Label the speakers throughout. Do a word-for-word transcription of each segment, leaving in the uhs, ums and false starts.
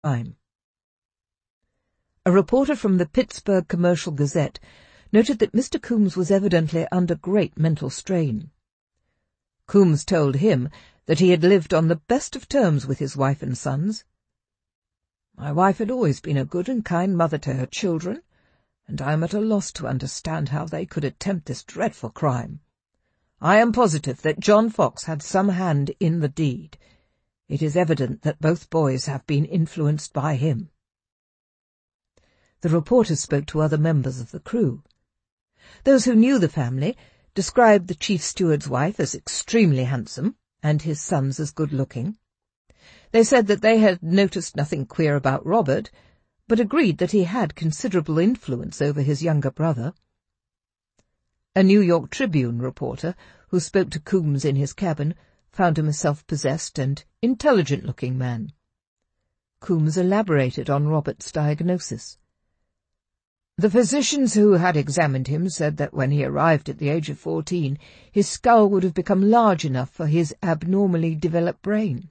Speaker 1: crime. A reporter from the Pittsburgh Commercial Gazette noted that Mister Coombs was evidently under great mental strain. Coombs told him that he had lived on the best of terms with his wife and sons. "My wife had always been a good and kind mother to her children, and I am at a loss to understand how they could attempt this dreadful crime. I am positive that John Fox had some hand in the deed. It is evident that both boys have been influenced by him." The reporter spoke to other members of the crew. Those who knew the family described the chief steward's wife as extremely handsome, and his sons as good-looking. They said that they had noticed nothing queer about Robert, but agreed that he had considerable influence over his younger brother. A New York Tribune reporter, who spoke to Coombs in his cabin, found him a self-possessed and intelligent-looking man. Coombs elaborated on Robert's diagnosis. "The physicians who had examined him said that when he arrived at the age of fourteen, his skull would have become large enough for his abnormally developed brain."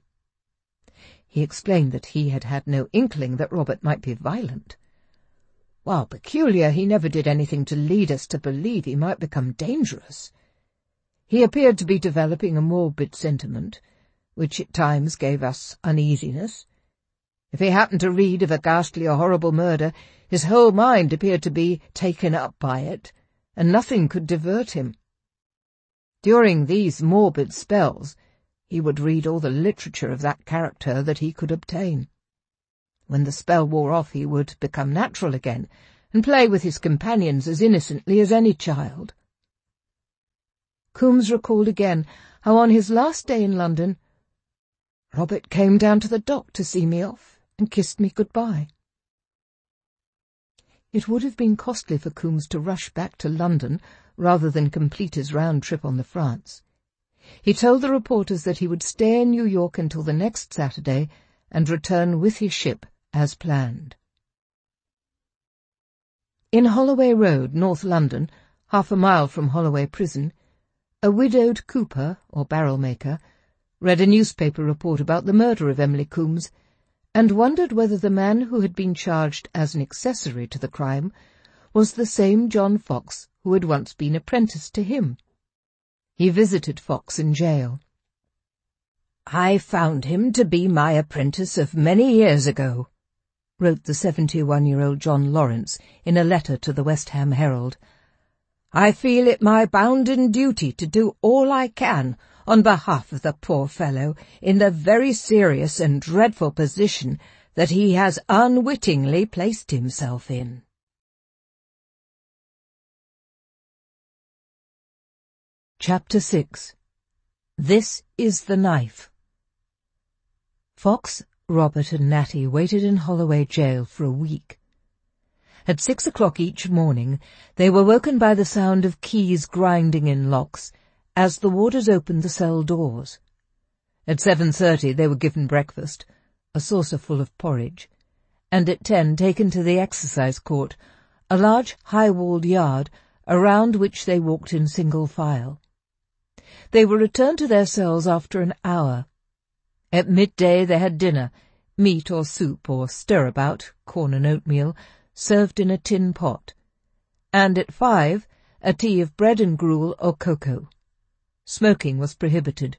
Speaker 1: He explained that he had had no inkling that Robert might be violent. "While peculiar, he never did anything to lead us to believe he might become dangerous. He appeared to be developing a morbid sentiment, which at times gave us uneasiness. If he happened to read of a ghastly or horrible murder, his whole mind appeared to be taken up by it, and nothing could divert him. During these morbid spells, he would read all the literature of that character that he could obtain. When the spell wore off, he would become natural again, and play with his companions as innocently as any child." Coombs recalled again how on his last day in London, "Robert came down to the dock to see me off, and kissed me good-bye." It would have been costly for Coombs to rush back to London rather than complete his round trip on the France. He told the reporters that he would stay in New York until the next Saturday and return with his ship as planned. In Holloway Road, North London, half a mile from Holloway Prison, a widowed cooper, or barrel-maker, read a newspaper report about the murder of Emily Coombs, and wondered whether the man who had been charged as an accessory to the crime was the same John Fox who had once been apprenticed to him. He visited Fox in jail. "I found him to be my apprentice of many years ago," wrote the seventy-one-year-old John Lawrence in a letter to the West Ham Herald. "I feel it my bounden duty to do all I can on behalf of the poor fellow in the very serious and dreadful position that he has unwittingly placed himself in." Chapter six. This is the Knife. Fox, Robert and Natty waited in Holloway jail for a week. At six o'clock each morning they were woken by the sound of keys grinding in locks as the warders opened the cell doors. At seven thirty they were given breakfast, a saucer full of porridge, and at ten taken to the exercise court, a large high-walled yard around which they walked in single file. They were returned to their cells after an hour. At midday they had dinner, meat or soup or stirabout, corn and oatmeal, served in a tin pot, and at five a tea of bread and gruel or cocoa. Smoking was prohibited.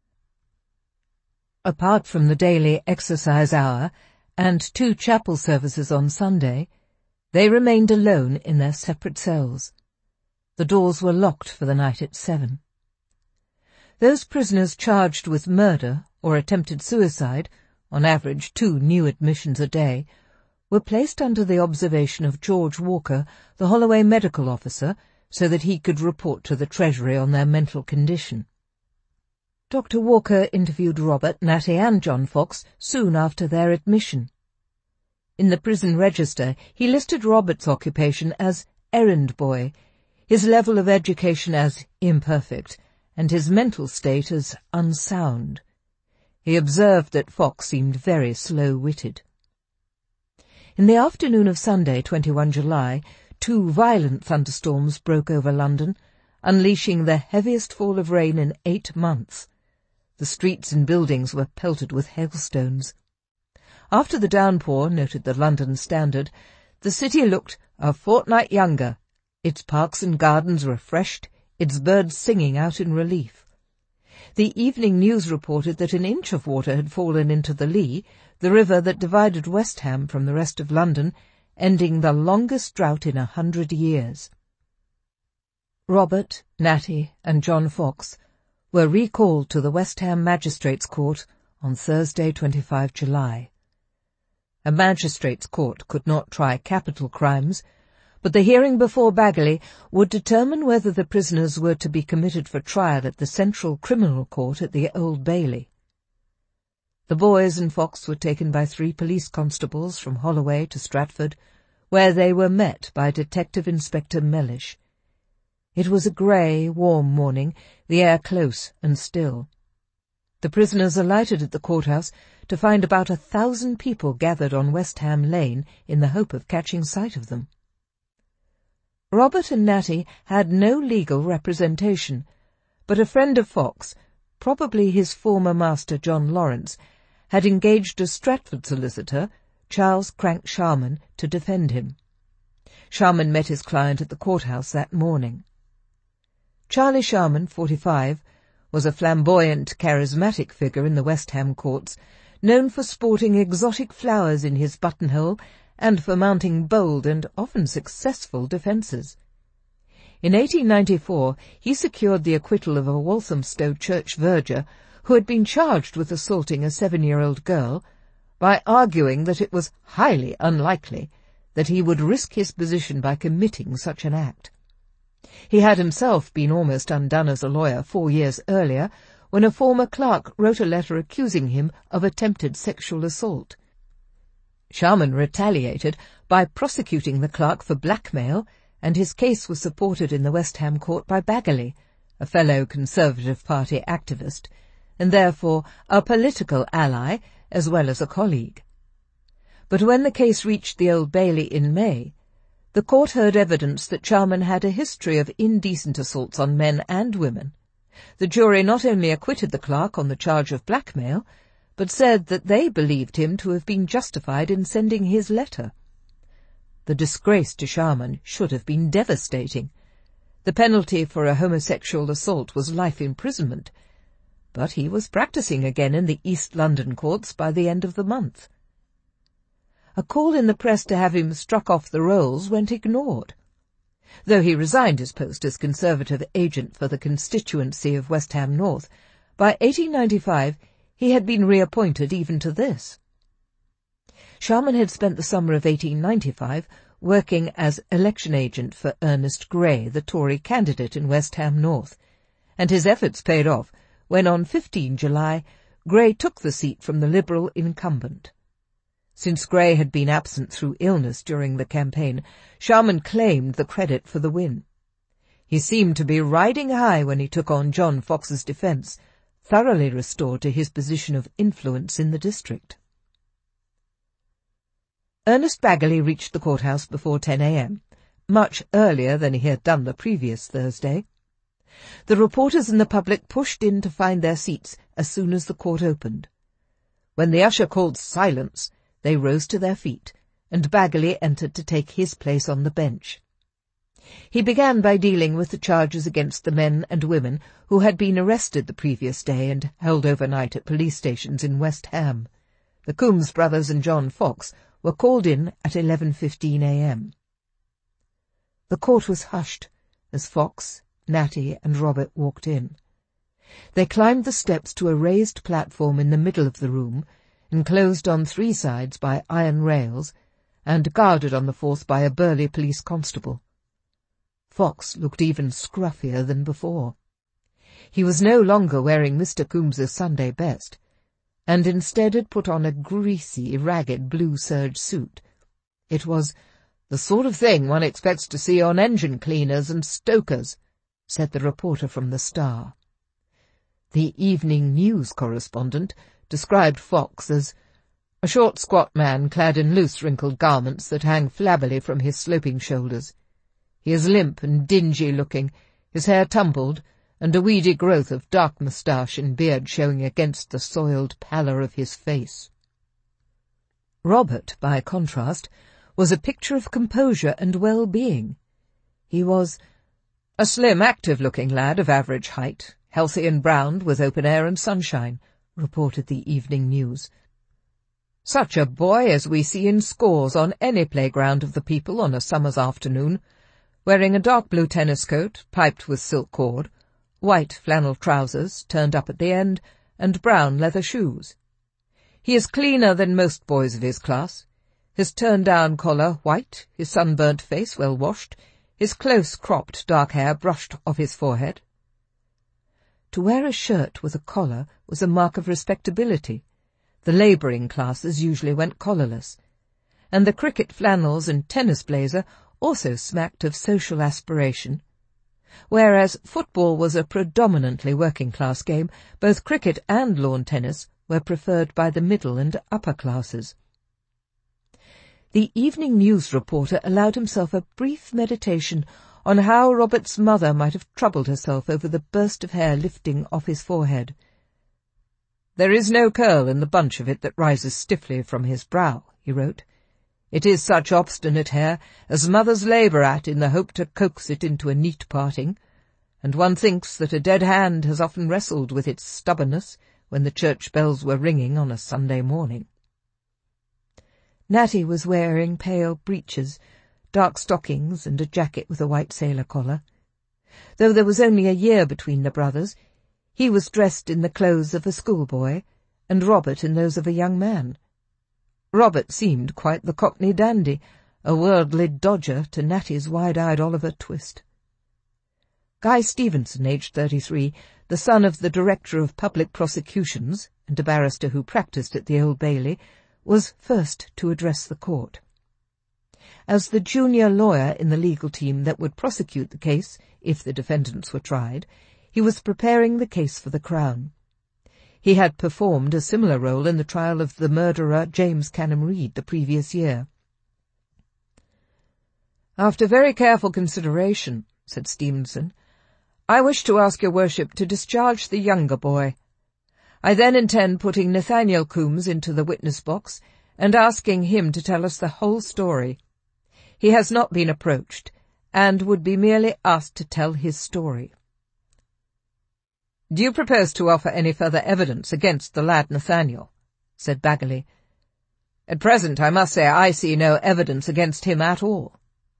Speaker 1: Apart from the daily exercise hour and two chapel services on Sunday, they remained alone in their separate cells. The doors were locked for the night at seven. Those prisoners charged with murder or attempted suicide, on average two new admissions a day, were placed under the observation of George Walker, the Holloway medical officer, so that he could report to the Treasury on their mental condition. Doctor Walker interviewed Robert, Natty and John Fox soon after their admission. In the prison register he listed Robert's occupation as errand boy, his level of education as imperfect, and his mental state as unsound. He observed that Fox seemed very slow-witted. In the afternoon of Sunday, the twenty-first of July, two violent thunderstorms broke over London, unleashing the heaviest fall of rain in eight months. The streets and buildings were pelted with hailstones. After the downpour, noted the London Standard, the city looked a fortnight younger, its parks and gardens refreshed, its birds singing out in relief. The Evening News reported that an inch of water had fallen into the Lee, the river that divided West Ham from the rest of London, ending the longest drought in a hundred years. Robert, Natty, and John Fox were recalled to the West Ham Magistrates' Court on Thursday, the twenty-fifth of July. A magistrates' court could not try capital crimes, but the hearing before Bagley would determine whether the prisoners were to be committed for trial at the Central Criminal Court at the Old Bailey. The boys and Fox were taken by three police constables from Holloway to Stratford, where they were met by Detective Inspector Mellish. It was a grey, warm morning, the air close and still. The prisoners alighted at the courthouse to find about a thousand people gathered on West Ham Lane in the hope of catching sight of them. Robert and Natty had no legal representation, but a friend of Fox, probably his former master John Lawrence, had engaged a Stratford solicitor, Charles Crank Sharman, to defend him. Sharman met his client at the courthouse that morning. Charlie Sharman, forty-five, was a flamboyant, charismatic figure in the West Ham courts, known for sporting exotic flowers in his buttonhole and for mounting bold and often successful defences. In eighteen ninety-four he secured the acquittal of a Walthamstow church verger who had been charged with assaulting a seven-year-old girl by arguing that it was highly unlikely that he would risk his position by committing such an act. He had himself been almost undone as a lawyer four years earlier when a former clerk wrote a letter accusing him of attempted sexual assault. Sharman retaliated by prosecuting the clerk for blackmail, and his case was supported in the West Ham court by Bagley, a fellow Conservative Party activist, and therefore a political ally as well as a colleague. But when the case reached the Old Bailey in May, the court heard evidence that Sharman had a history of indecent assaults on men and women. The jury not only acquitted the clerk on the charge of blackmail, but said that they believed him to have been justified in sending his letter. The disgrace to Sharman should have been devastating. The penalty for a homosexual assault was life imprisonment, but he was practising again in the East London courts by the end of the month. A call in the press to have him struck off the rolls went ignored. Though he resigned his post as Conservative agent for the constituency of West Ham North, by eighteen ninety-five he had been reappointed even to this. Sharman had spent the summer of eighteen ninety-five working as election agent for Ernest Grey, the Tory candidate in West Ham North, and his efforts paid off when on the fifteenth of July Grey took the seat from the Liberal incumbent. Since Grey had been absent through illness during the campaign, Sharman claimed the credit for the win. He seemed to be riding high when he took on John Fox's defence, thoroughly restored to his position of influence in the district. Ernest Bagley reached the courthouse before ten a m, much earlier than he had done the previous Thursday. The reporters and the public pushed in to find their seats as soon as the court opened. When the usher called silence, they rose to their feet, and Bagley entered to take his place on the bench. He began by dealing with the charges against the men and women who had been arrested the previous day and held overnight at police stations in West Ham. The Coombs brothers and John Fox were called in at eleven fifteen a m. The court was hushed as Fox, Natty, and Robert walked in. They climbed the steps to a raised platform in the middle of the room, enclosed on three sides by iron rails, and guarded on the fourth by a burly police constable. Fox looked even scruffier than before. He was no longer wearing Mister Coombs's Sunday best, and instead had put on a greasy, ragged blue serge suit. It was the sort of thing one expects to see on engine cleaners and stokers, said the reporter from the Star. The Evening News correspondent described Fox as a short, squat man clad in loose, wrinkled garments that hang flabbily from his sloping shoulders. He is limp and dingy-looking, his hair tumbled, and a weedy growth of dark moustache and beard showing against the soiled pallor of his face. Robert, by contrast, was a picture of composure and well-being. He was a slim, active-looking lad of average height, healthy and browned with open air and sunshine, reported the Evening News. Such a boy as we see in scores on any playground of the people on a summer's afternoon, wearing a dark blue tennis coat, piped with silk cord, white flannel trousers, turned up at the end, and brown leather shoes. He is cleaner than most boys of his class, his turned-down collar white, his sunburnt face well washed, his close-cropped dark hair brushed off his forehead. To wear a shirt with a collar was a mark of respectability. The labouring classes usually went collarless, and the cricket flannels and tennis blazer also smacked of social aspiration. Whereas football was a predominantly working-class game, both cricket and lawn tennis were preferred by the middle and upper classes. The Evening News reporter allowed himself a brief meditation on how Robert's mother might have troubled herself over the burst of hair lifting off his forehead. "There is no curl in the bunch of it that rises stiffly from his brow," he wrote. "It is such obstinate hair as mothers labour at in the hope to coax it into a neat parting, and one thinks that a dead hand has often wrestled with its stubbornness when the church bells were ringing on a Sunday morning." Natty was wearing pale breeches, dark stockings, and a jacket with a white sailor collar. Though there was only a year between the brothers, he was dressed in the clothes of a schoolboy, and Robert in those of a young man. Robert seemed quite the Cockney dandy, a worldly dodger to Natty's wide-eyed Oliver Twist. Guy Stevenson, aged thirty-three, the son of the Director of Public Prosecutions, and a barrister who practised at the Old Bailey, was first to address the court. As the junior lawyer in the legal team that would prosecute the case, if the defendants were tried, he was preparing the case for the Crown. He had performed a similar role in the trial of the murderer James Canham Reed the previous year. "After very careful consideration," said Stevenson, "I wish to ask your worship to discharge the younger boy. I then intend putting Nathaniel Coombs into the witness box and asking him to tell us the whole story. He has not been approached, and would be merely asked to tell his story." "Do you propose to offer any further evidence against the lad Nathaniel?" said Baggerly. "At present, I must say I see no evidence against him at all."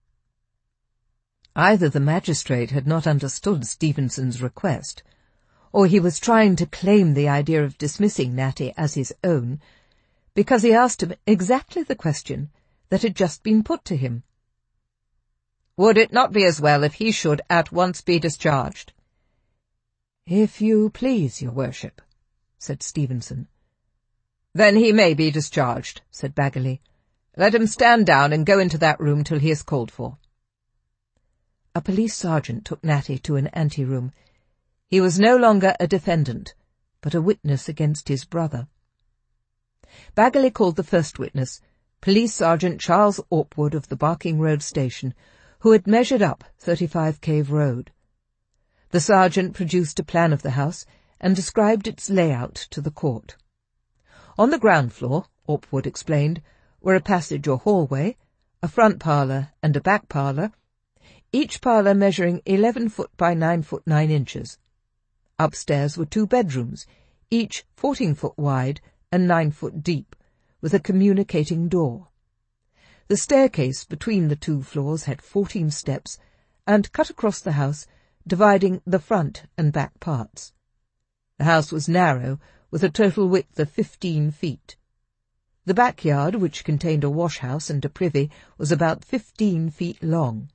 Speaker 1: Either the magistrate had not understood Stevenson's request, or he was trying to claim the idea of dismissing Natty as his own, because he asked him exactly the question that had just been put to him. "Would it not be as well if he should at once be discharged?" "If you please, your worship," said Stevenson. "Then he may be discharged," said Baggerly. "Let him stand down and go into that room till he is called for." A police sergeant took Natty to an anteroom. He was no longer a defendant, but a witness against his brother. Baggerly called the first witness, Police Sergeant Charles Orpwood of the Barking Road Station, who had measured up thirty-five Cave Road. The sergeant produced a plan of the house and described its layout to the court. On the ground floor, Orpwood explained, were a passage or hallway, a front parlour and a back parlour, each parlour measuring eleven foot by nine foot nine inches. Upstairs were two bedrooms, each fourteen foot wide and nine foot deep, with a communicating door. The staircase between the two floors had fourteen steps, and cut across the house, dividing the front and back parts. The house was narrow, with a total width of fifteen feet. The backyard, which contained a wash-house and a privy, was about fifteen feet long.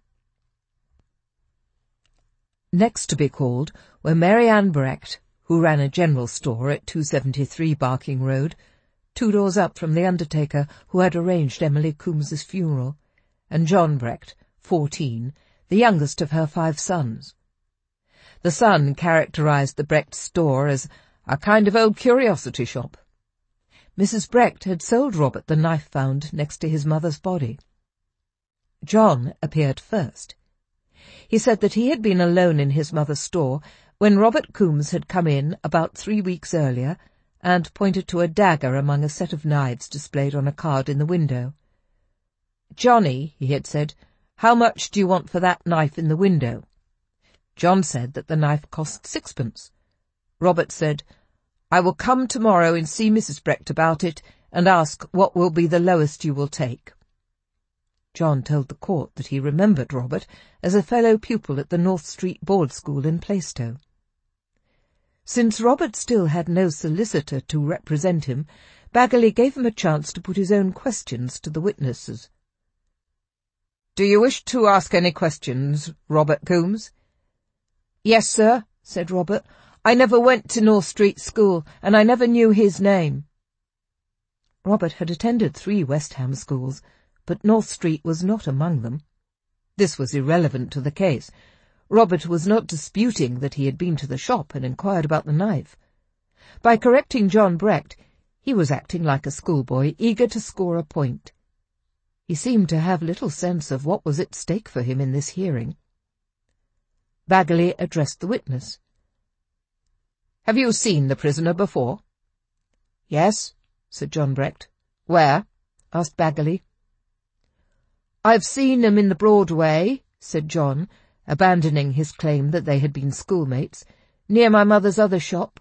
Speaker 1: Next to be called were Mary Ann Brecht, who ran a general store at two seventy-three Barking Road, two doors up from the undertaker who had arranged Emily Coombs's funeral, and John Brecht, fourteen, the youngest of her five sons. The son characterized the Brecht store as a kind of old curiosity shop. Missus Brecht had sold Robert the knife found next to his mother's body. John appeared first. He said that he had been alone in his mother's store when Robert Coombs had come in about three weeks earlier and pointed to a dagger among a set of knives displayed on a card in the window. "Johnny," he had said, "how much do you want for that knife in the window?" John said that the knife cost sixpence. Robert said, "I will come tomorrow and see Missus Brecht about it, and ask what will be the lowest you will take." John told the court that he remembered Robert as a fellow pupil at the North Street Board School in Plaistow. Since Robert still had no solicitor to represent him, Baggerly gave him a chance to put his own questions to the witnesses. "Do you wish to ask any questions, Robert Coombs?" "Yes, sir," said Robert. "I never went to North Street School, and I never knew his name." Robert had attended three West Ham schools, but North Street was not among them. This was irrelevant to the case. Robert was not disputing that he had been to the shop and inquired about the knife. By correcting John Brecht, he was acting like a schoolboy eager to score a point. He seemed to have little sense of what was at stake for him in this hearing. Baggerly addressed the witness. "Have you seen the prisoner before?" "Yes," said John Brecht. "Where?" asked Baggerly. "I've seen him in the Broadway," said John, abandoning his claim that they had been schoolmates, "near my mother's other shop."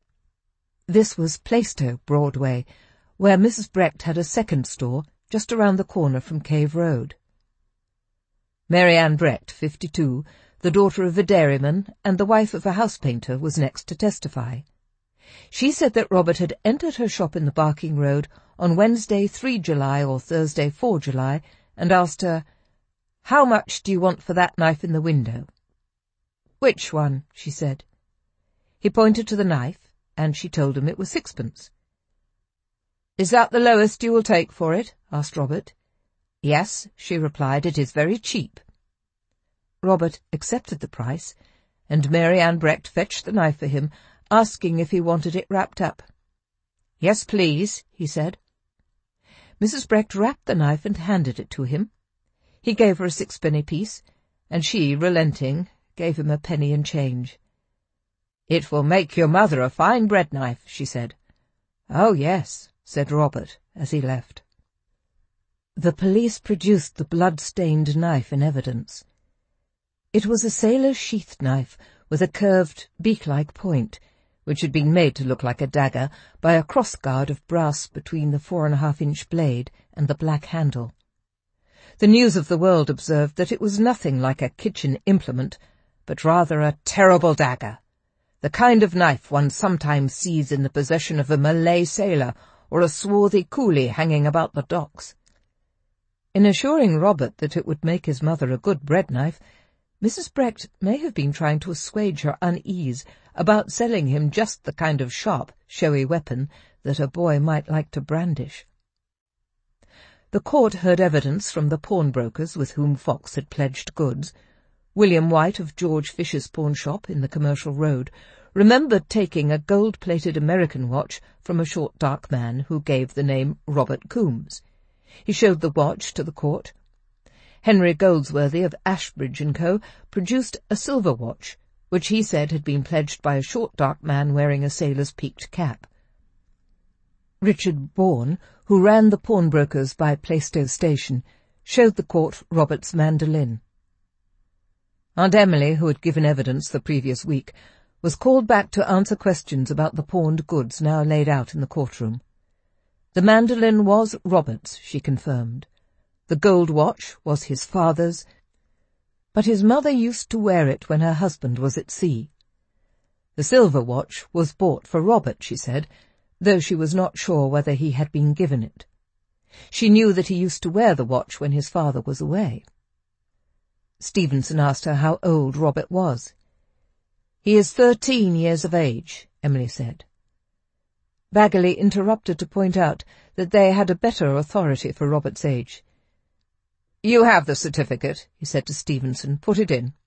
Speaker 1: This was Plaistow Broadway, where Missus Brecht had a second store just around the corner from Cave Road. Mary Ann Brecht, fifty-two, the daughter of a dairyman and the wife of a house-painter, was next to testify. She said that Robert had entered her shop in the Barking Road on Wednesday, the third of July, or Thursday, the fourth of July, and asked her, "How much do you want for that knife in the window?" "Which one?" she said. He pointed to the knife, and she told him it was sixpence. "Is that the lowest you will take for it?" asked Robert. "Yes," she replied, "it is very cheap." Robert accepted the price, and Mary Ann Brecht fetched the knife for him, asking if he wanted it wrapped up. "Yes, please," he said. Missus Brecht wrapped the knife and handed it to him. He gave her a sixpenny piece, and she, relenting, gave him a penny and change. "It will make your mother a fine bread knife," she said. "Oh, yes," said Robert as he left. The police produced the blood-stained knife in evidence. It was a sailor's sheath knife with a curved, beak-like point, which had been made to look like a dagger by a cross-guard of brass between the four-and-a-half-inch blade and the black handle. The News of the World observed that it was nothing like a kitchen implement, but rather a terrible dagger, the kind of knife one sometimes sees in the possession of a Malay sailor or a swarthy coolie hanging about the docks. In assuring Robert that it would make his mother a good bread knife, Missus Brecht may have been trying to assuage her unease about selling him just the kind of sharp, showy weapon that a boy might like to brandish. The court heard evidence from the pawnbrokers with whom Fox had pledged goods. William White of George Fisher's pawnshop in the Commercial Road remembered taking a gold-plated American watch from a short dark man who gave the name Robert Coombs. He showed the watch to the court. Henry Goldsworthy of Ashbridge and Co. produced a silver watch, which he said had been pledged by a short dark man wearing a sailor's peaked cap. Richard Bourne, who ran the pawnbrokers by Plaistow Station, showed the court Robert's mandolin. Aunt Emily, who had given evidence the previous week, was called back to answer questions about the pawned goods now laid out in the courtroom. The mandolin was Robert's, she confirmed. The gold watch was his father's, but his mother used to wear it when her husband was at sea. The silver watch was bought for Robert, she said, though she was not sure whether he had been given it. She knew that he used to wear the watch when his father was away. Stevenson asked her how old Robert was. "He is thirteen years of age," Emily said. Baggerly interrupted to point out that they had a better authority for Robert's age. "You have the certificate," he said to Stevenson. "Put it in."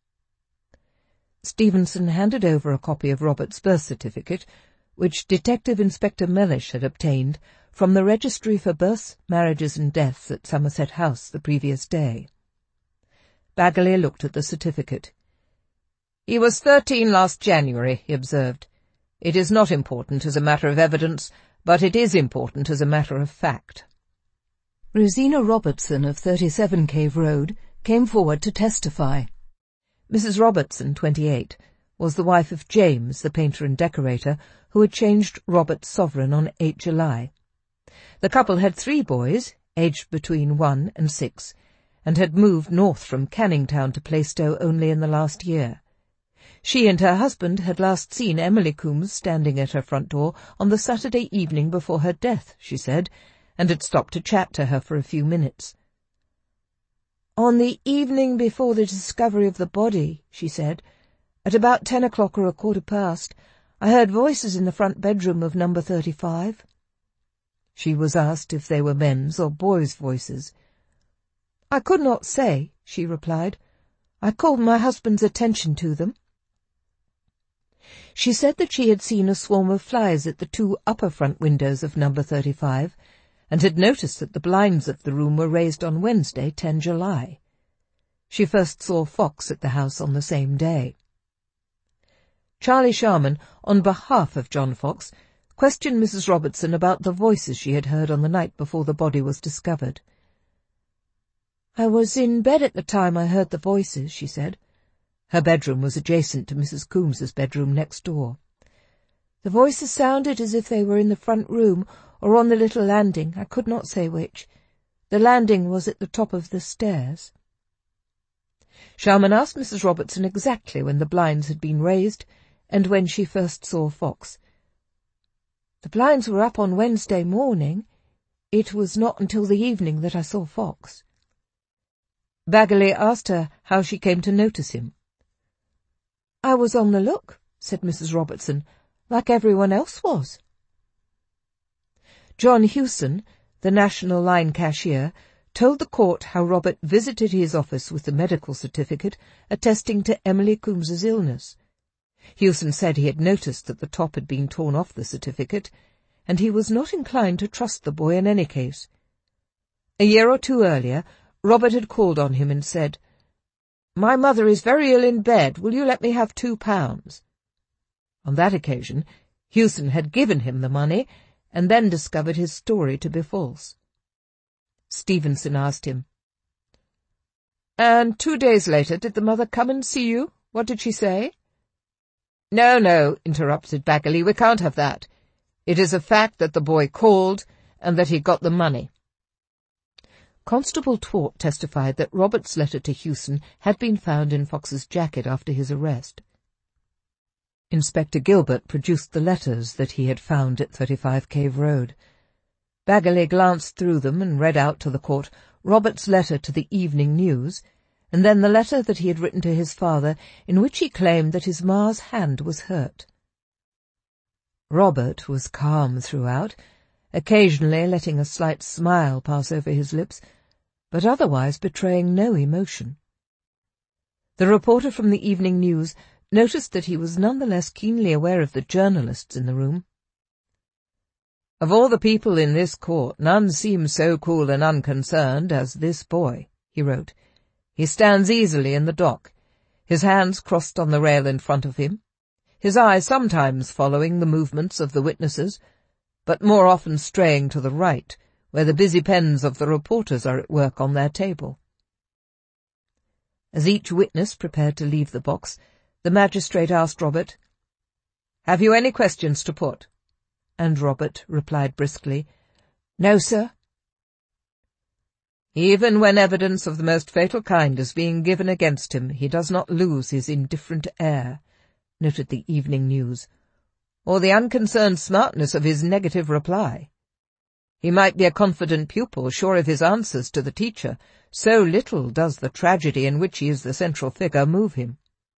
Speaker 1: Stevenson handed over a copy of Robert's birth certificate, which Detective Inspector Mellish had obtained from the Registry for Births, Marriages and Deaths at Somerset House the previous day. Baggerly looked at the certificate. "He was thirteen last January," he observed. It is not important as a matter of evidence, but it is important as a matter of fact."
Speaker 2: Rosina Robertson of thirty-seven Cave Road came forward to testify.
Speaker 1: Missus Robertson, twenty-eight, was the wife of James, the painter and decorator, who had changed Robert's sovereign on the eighth of July. The couple had three boys, aged between one and six, and had moved north from Canning Town to Plaistow only in the last year. She and her husband had last seen Emily Coombs standing at her front door on the Saturday evening before her death, she said, and had stopped to chat to her for a few minutes. "On the evening before the discovery of the body," she said, "at about ten o'clock or a quarter past, I heard voices in the front bedroom of number thirty-five. She was asked if they were men's or boys' voices. "I could not say," she replied. "I called my husband's attention to them." She said that she had seen a swarm of flies at the two upper front windows of number thirty-five, and had noticed that the blinds of the room were raised on Wednesday, the tenth of July. She first saw Fox at the house on the same day. Charlie Sharman, on behalf of John Fox, questioned Missus Robertson about the voices she had heard on the night before the body was discovered. "I was in bed at the time I heard the voices," she said. Her bedroom was adjacent to Missus Coombs's bedroom next door. "The voices sounded as if they were in the front room or on the little landing, I could not say which. The landing was at the top of the stairs." Sharman asked Missus Robertson exactly when the blinds had been raised and when she first saw Fox. "The blinds were up on Wednesday morning. It was not until the evening that I saw Fox." Baggerly asked her how she came to notice him. "I was on the look," said Missus Robertson, "like everyone else was." John Hewson, the National Line cashier, told the court how Robert visited his office with the medical certificate attesting to Emily Coombs's illness. Hewson said he had noticed that the top had been torn off the certificate, and he was not inclined to trust the boy in any case. A year or two earlier, Robert had called on him and said, "My mother is very ill in bed. Will you let me have two pounds?" On that occasion, Hewson had given him the money, and then discovered his story to be false. Stevenson asked him, "And two days later did the mother come and see you? What did she say?" "No, no," interrupted Baggerly, "we can't have that. It is a fact that the boy called, and that he got the money." Constable Twort testified that Robert's letter to Hewson had been found in Fox's jacket after his arrest. Inspector Gilbert produced the letters that he had found at thirty-five Cave Road. Baggerly glanced through them and read out to the court Robert's letter to the Evening News, and then the letter that he had written to his father, in which he claimed that his ma's hand was hurt. Robert was calm throughout, occasionally letting a slight smile pass over his lips, but otherwise betraying no emotion. The reporter from the Evening News noticed that he was none the less keenly aware of the journalists in the room. "Of all the people in this court, none seems so cool and unconcerned as this boy," he wrote. "He stands easily in the dock, his hands crossed on the rail in front of him, his eye sometimes following the movements of the witnesses, but more often straying to the right, where the busy pens of the reporters are at work on their table." As each witness prepared to leave the box, the magistrate asked Robert, "Have you any questions to put?" And Robert replied briskly, "No, sir." "Even when evidence of the most fatal kind is being given against him, he does not lose his indifferent air," noted the Evening News, "or the unconcerned smartness of his negative reply. He might be a confident pupil, sure of his answers to the teacher, so little does the tragedy in which he is the central figure move him."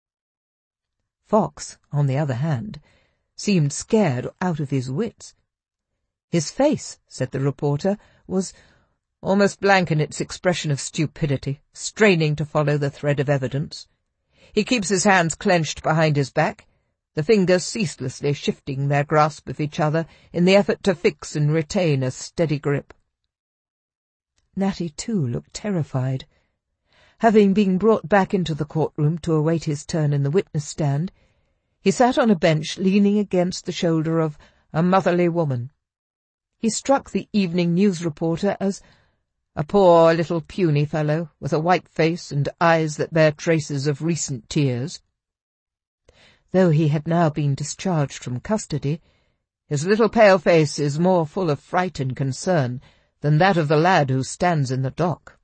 Speaker 1: Fox, on the other hand, seemed scared out of his wits. His face, said the reporter, was almost blank in its expression of stupidity, straining to follow the thread of evidence. He keeps his hands clenched behind his back, the fingers ceaselessly shifting their grasp of each other in the effort to fix and retain a steady grip. Natty, too, looked terrified. Having been brought back into the courtroom to await his turn in the witness stand, He sat on a bench leaning against the shoulder of a motherly woman. He struck the evening news reporter as a poor little puny fellow, with a white face and eyes that bear traces of recent tears. Though he had now been discharged from custody, his little pale face is more full of fright and concern than that of the lad who stands in the dock.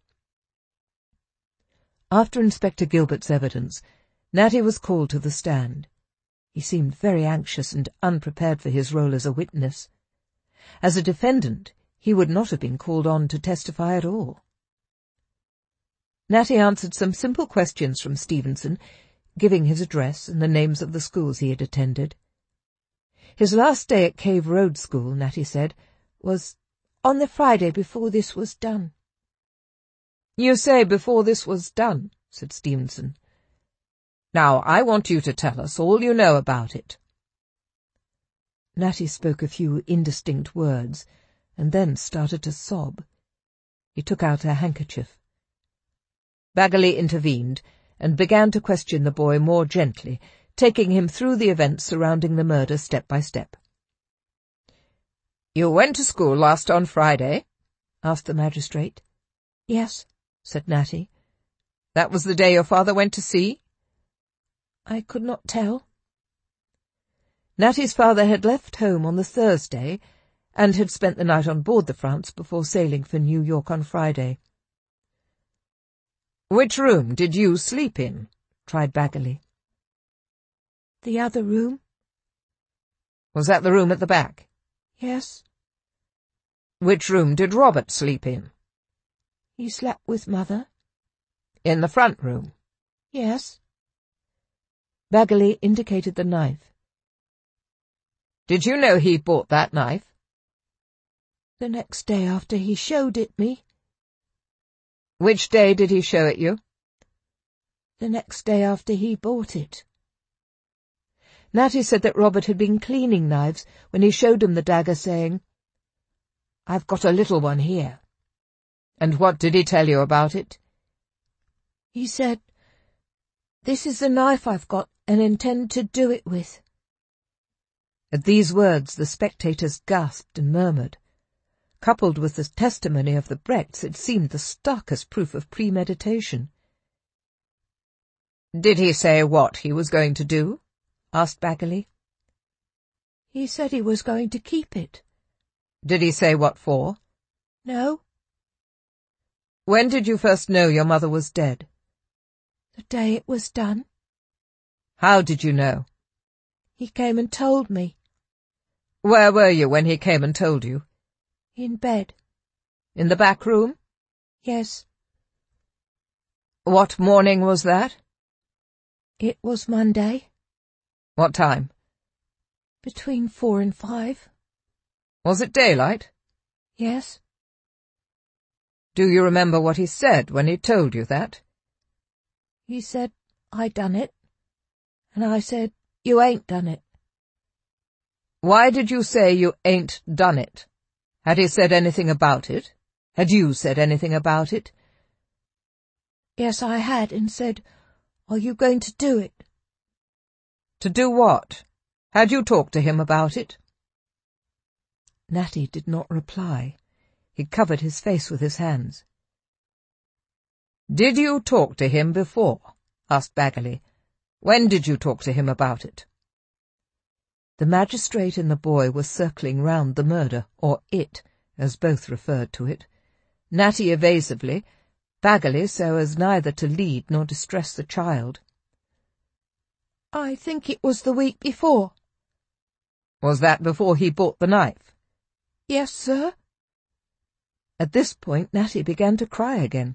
Speaker 1: After Inspector Gilbert's evidence, Natty was called to the stand. He seemed very anxious and unprepared for his role as a witness. As a defendant, he would not have been called on to testify at all. Natty answered some simple questions from Stevenson, giving his address and the names of the schools he had attended. His last day at Cave Road School, Natty said, was on the Friday before this was done. "You say before this was done," said Stevenson. "Now, I want you to tell us all you know about it." Natty spoke a few indistinct words, and then started to sob. He took out a handkerchief. Baggerly intervened, and began to question the boy more gently, taking him through the events surrounding the murder step by step. "You went to school last on Friday?" asked the magistrate. "Yes," said Natty. "That was the day your father went to sea?" "I could not tell." Natty's father had left home on the Thursday, and had spent the night on board the France before sailing for New York on Friday. "Which room did you sleep in?" tried Baggerly. "The other room." "Was that the room at the back?" "Yes." "Which room did Robert sleep in?" "He slept with Mother." "In the front room?" "Yes." Baggerly indicated the knife. "Did you know he bought that knife?" "The next day after he showed it me." "Which day did he show it you?" "The next day after he bought it." Natty said that Robert had been cleaning knives when he showed him the dagger, saying, "I've got a little one here." "And what did he tell you about it?" "He said, 'This is the knife I've got and intend to do it with.'" At these words the spectators gasped and murmured. Coupled with the testimony of the Brechts, it seemed the starkest proof of premeditation. "Did he say what he was going to do?" asked Baggerly. "He said he was going to keep it." "Did he say what for?" "No." "When did you first know your mother was dead?" "The day it was done." "How did you know?" "He came and told me." "Where were you when he came and told you?" "In bed." "In the back room?" "Yes." "What morning was that?" "It was Monday." "What time?" "Between four and five." "Was it daylight?" "Yes." "Do you remember what he said when he told you that?" "He said, 'I done it.' And I said, 'You ain't done it.'" "Why did you say you ain't done it? Had he said anything about it? Had you said anything about it?" "Yes, I had, and said, 'Are you going to do it?'" "To do what? Had you talked to him about it?" Natty did not reply. He covered his face with his hands. "Did you talk to him before?" asked Baggerly. "When did you talk to him about it?" The magistrate and the boy were circling round the murder, or it, as both referred to it. Natty evasively, Baggerly so as neither to lead nor distress the child. "I think it was the week before." "Was that before he bought the knife?" "Yes, sir." At this point Natty began to cry again.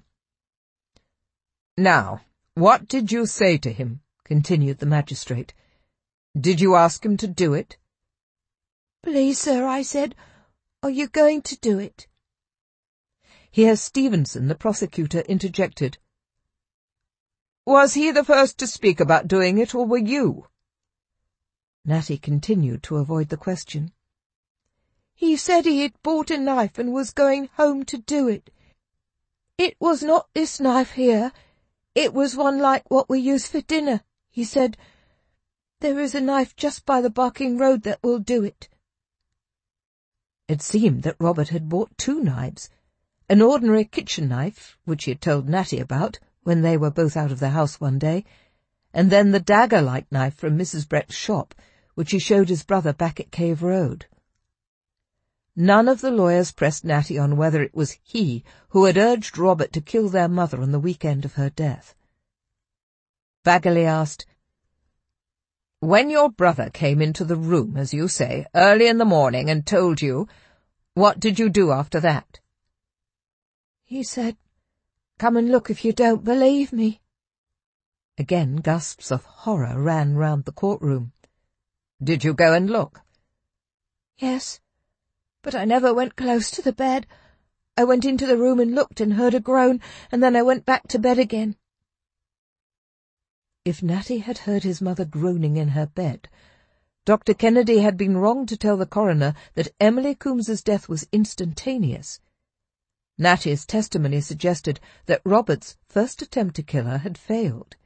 Speaker 1: "Now, what did you say to him?" continued the magistrate. "Did you ask him to do it?" "Please, sir," I said, "are you going to do it?" Here Stevenson, the prosecutor, interjected. "Was he the first to speak about doing it, or were you?" Natty continued to avoid the question. "He said he had bought a knife and was going home to do it. It was not this knife here. It was one like what we use for dinner. He said, There is a knife just by the Barking Road that will do it. It seemed that Robert had bought two knives, an ordinary kitchen knife, which he had told Natty about when they were both out of the house one day, and then the dagger-like knife from Missus Brett's shop, which he showed his brother back at Cave Road. None of the lawyers pressed Natty on whether it was he who had urged Robert to kill their mother on the weekend of her death. Bagley asked, "When your brother came into the room, as you say, early in the morning and told you, what did you do after that?" "He said, 'Come and look if you don't believe me.'" Again gasps of horror ran round the courtroom. "Did you go and look?" "Yes, but I never went close to the bed. I went into the room and looked and heard a groan, and then I went back to bed again." If Natty had heard his mother groaning in her bed, Doctor Kennedy had been wrong to tell the coroner that Emily Coombs's death was instantaneous. Natty's testimony suggested that Robert's first attempt to kill her had failed.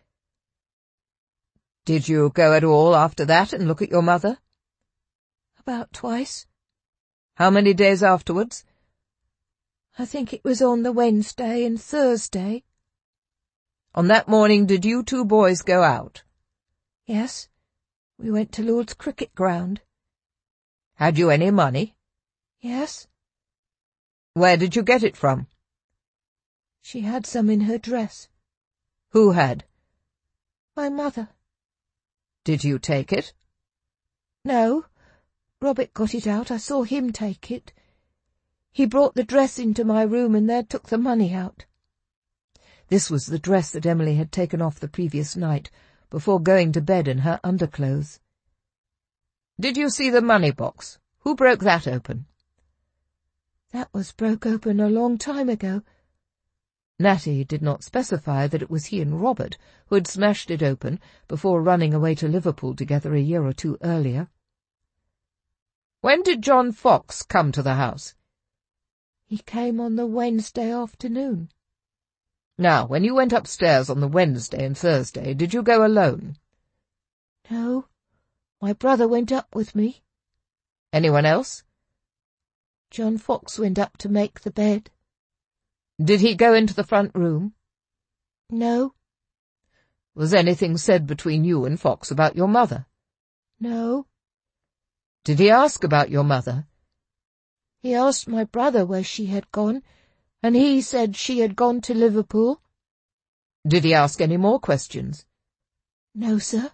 Speaker 1: "Did you go at all after that and look at your mother?" "About twice." "How many days afterwards?" "I think it was on the Wednesday and Thursday." "On that morning did you two boys go out?" "Yes, we went to Lord's cricket ground." "Had you any money?" "Yes." "Where did you get it from?" "She had some in her dress." "Who had?" "My mother." "Did you take it?" "No. Robert got it out. I saw him take it. He brought the dress into my room and there took the money out." This was the dress that Emily had taken off the previous night, before going to bed in her underclothes. "Did you see the money box? Who broke that open?" "That was broke open a long time ago." Natty did not specify that it was he and Robert who had smashed it open before running away to Liverpool together a year or two earlier. "When did John Fox come to the house?" "He came on the Wednesday afternoon." "Now, when you went upstairs on the Wednesday and Thursday, did you go alone?" "No, my brother went up with me." "Anyone else?" "John Fox went up to make the bed." "Did he go into the front room?" "No." "Was anything said between you and Fox about your mother?"
Speaker 2: No.
Speaker 1: Did he ask about your mother?
Speaker 2: He asked my brother where she had gone, and he said she had gone to Liverpool.
Speaker 1: Did he ask any more questions?
Speaker 2: No, sir.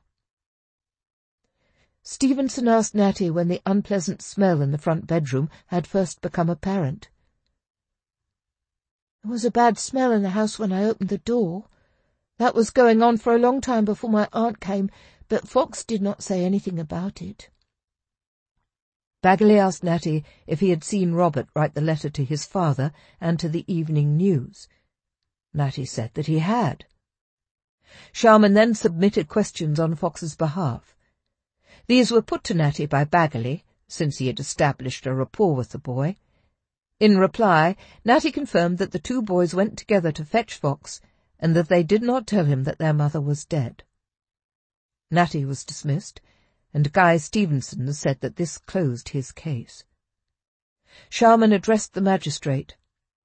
Speaker 1: Stevenson asked Natty when the unpleasant smell in the front bedroom had first become apparent.
Speaker 2: There was a bad smell in the house when I opened the door. That was going on for a long time before my aunt came, but Fox did not say anything about it.
Speaker 1: Bagley asked Natty if he had seen Robert write the letter to his father and to the Evening News. Natty said that he had. Sharman then submitted questions on Fox's behalf. These were put to Natty by Bagley, since he had established a rapport with the boy. In reply, Natty confirmed that the two boys went together to fetch Fox, and that they did not tell him that their mother was dead. Natty was dismissed, and Guy Stevenson said that this closed his case. Sharman addressed the magistrate.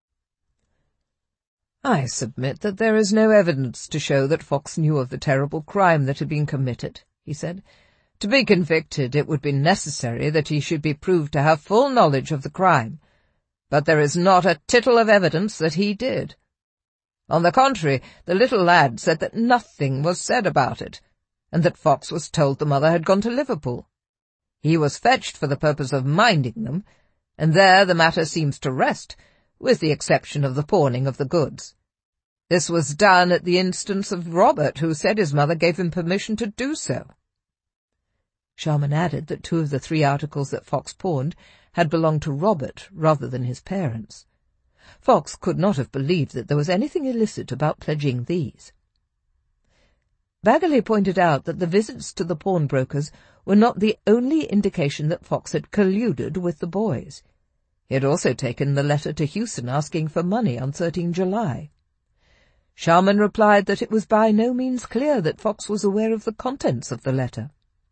Speaker 1: I submit that there is no evidence to show that Fox knew of the terrible crime that had been committed, he said. To be convicted, it would be necessary that he should be proved to have full knowledge of the crime, but there is not a tittle of evidence that he did. On the contrary, the little lad said that nothing was said about it, and that Fox was told the mother had gone to Liverpool. He was fetched for the purpose of minding them, and there the matter seems to rest, with the exception of the pawning of the goods. This was done at the instance of Robert, who said his mother gave him permission to do so. Sharman added that two of the three articles that Fox pawned had belonged to Robert rather than his parents. Fox could not have believed that there was anything illicit about pledging these. Bagley pointed out that the visits to the pawnbrokers were not the only indication that Fox had colluded with the boys. He had also taken the letter to Hewson asking for money on the thirteenth of July. Sharman replied that it was by no means clear that Fox was aware of the contents of the letter.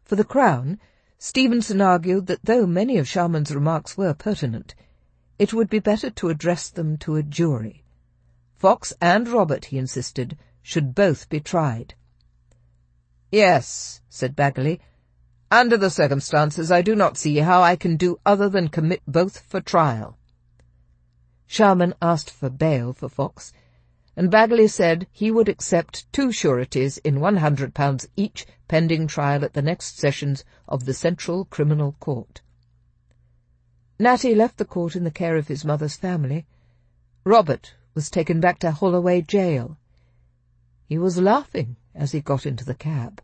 Speaker 1: For the Crown, Stevenson argued that though many of Sharman's remarks were pertinent, it would be better to address them to a jury. Fox and Robert, he insisted, should both be tried. "Yes," said Bagalley, "under the circumstances I do not see how I can do other than commit both for trial." Sharman asked for bail for Fox, and Bagalley said he would accept two sureties in one hundred pounds each pending trial at the next sessions of the Central Criminal Court. Natty left the court in the care of his mother's family. Robert was taken back to Holloway Jail. He was laughing as he got into the cab.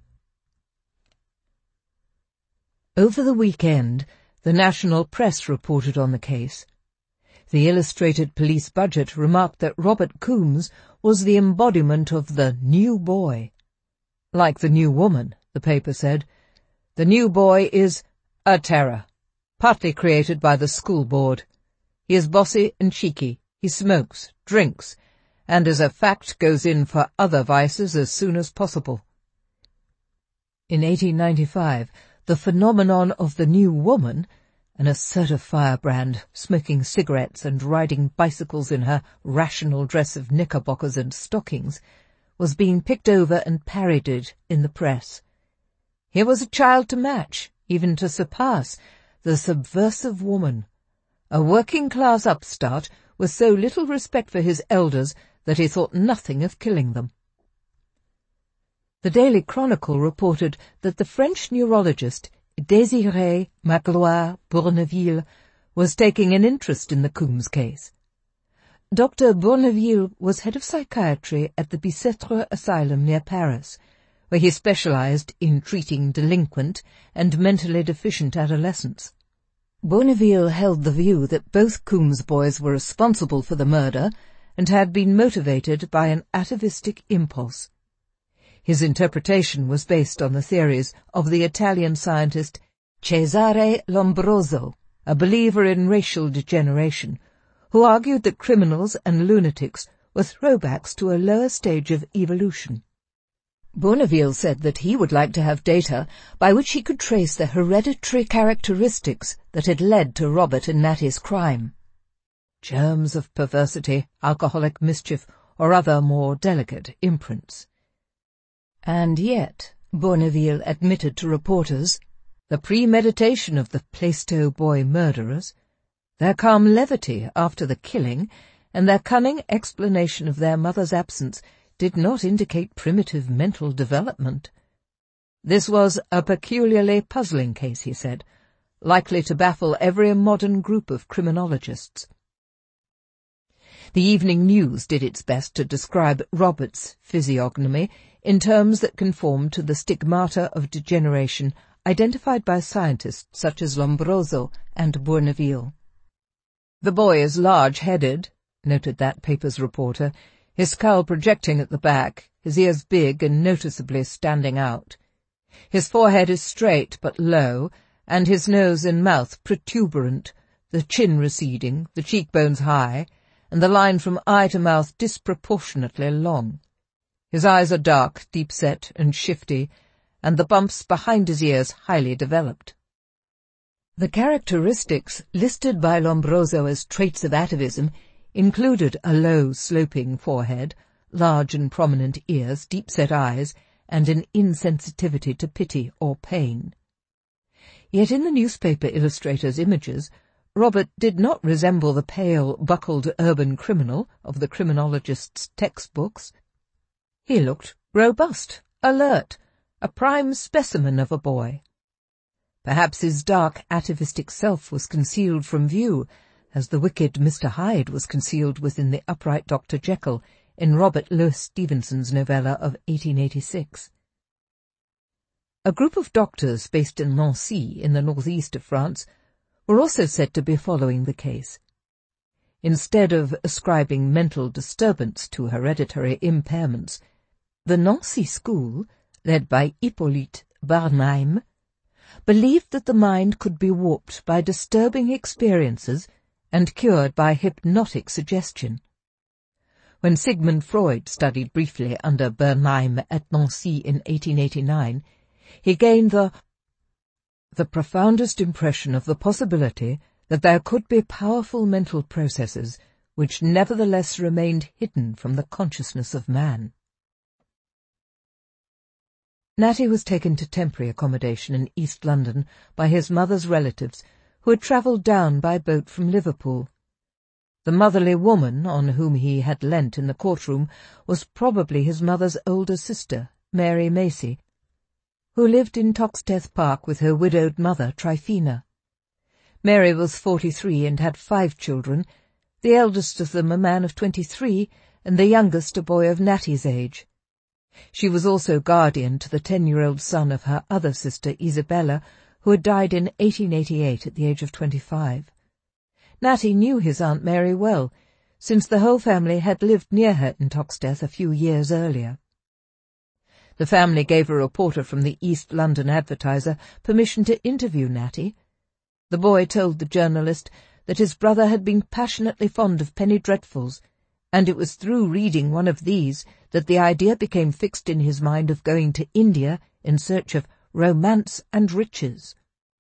Speaker 1: Over the weekend, the national press reported on the case. The Illustrated Police Budget remarked that Robert Coombs was the embodiment of the new boy. Like the new woman, the paper said, the new boy is a terror, partly created by the school board. He is bossy and cheeky, he smokes, drinks, and as a fact goes in for other vices as soon as possible. In eighteen ninety-five, the phenomenon of the new woman, an assertive firebrand, smoking cigarettes and riding bicycles in her rational dress of knickerbockers and stockings, was being picked over and parodied in the press. Here was a child to match, even to surpass, the subversive woman, a working-class upstart with so little respect for his elders that he thought nothing of killing them. The Daily Chronicle reported that the French neurologist Désiré Magloire Bourneville was taking an interest in the Coombs case. Doctor Bourneville was head of psychiatry at the Bicêtre Asylum near Paris, where he specialized in treating delinquent and mentally deficient adolescents. Bourneville held the view that both Coombs boys were responsible for the murder and had been motivated by an atavistic impulse. His interpretation was based on the theories of the Italian scientist Cesare Lombroso, a believer in racial degeneration, who argued that criminals and lunatics were throwbacks to a lower stage of evolution. Bourneville said that he would like to have data by which he could trace the hereditary characteristics that had led to Robert and Natty's crime. Germs of perversity, alcoholic mischief, or other more delicate imprints. And yet, Bourneville admitted to reporters, the premeditation of the Plaistow boy murderers, their calm levity after the killing, and their cunning explanation of their mother's absence did not indicate primitive mental development. This was a peculiarly puzzling case, he said, likely to baffle every modern group of criminologists. The Evening News did its best to describe Robert's physiognomy in terms that conformed to the stigmata of degeneration identified by scientists such as Lombroso and Bourneville. "The boy is large-headed," noted that paper's reporter, his skull projecting at the back, his ears big and noticeably standing out. His forehead is straight but low, and his nose and mouth protuberant, the chin receding, the cheekbones high, and the line from eye to mouth disproportionately long. His eyes are dark, deep-set, and shifty, and the bumps behind his ears highly developed. The characteristics listed by Lombroso as traits of atavism included a low, sloping forehead, large and prominent ears, deep-set eyes, and an insensitivity to pity or pain. Yet in the newspaper illustrators' images, Robert did not resemble the pale, buckled urban criminal of the criminologists' textbooks. He looked robust, alert, a prime specimen of a boy. Perhaps his dark, atavistic self was concealed from view, as the wicked Mister Hyde was concealed within the upright Doctor Jekyll in Robert Louis Stevenson's novella of eighteen eighty-six. A group of doctors based in Nancy, in the northeast of France, were also said to be following the case. Instead of ascribing mental disturbance to hereditary impairments, the Nancy school, led by Hippolyte Barnheim, believed that the mind could be warped by disturbing experiences and cured by hypnotic suggestion. When Sigmund Freud studied briefly under Bernheim at Nancy in eighteen eighty-nine, he gained the the profoundest impression of the possibility that there could be powerful mental processes which nevertheless remained hidden from the consciousness of man. Natty was taken to temporary accommodation in East London by his mother's relatives, who had travelled down by boat from Liverpool. The motherly woman on whom he had leant in the courtroom was probably his mother's older sister, Mary Macey, who lived in Toxteth Park with her widowed mother, Tryphena. Mary was forty-three and had five children, the eldest of them a man of twenty-three, and the youngest a boy of Natty's age. She was also guardian to the ten-year-old son of her other sister, Isabella, who had died in eighteen eighty-eight at the age of twenty-five. Natty knew his Aunt Mary well, since the whole family had lived near her in Toxteth a few years earlier. The family gave a reporter from the East London Advertiser permission to interview Natty. The boy told the journalist that his brother had been passionately fond of penny dreadfuls, and it was through reading one of these that the idea became fixed in his mind of going to India in search of romance and riches.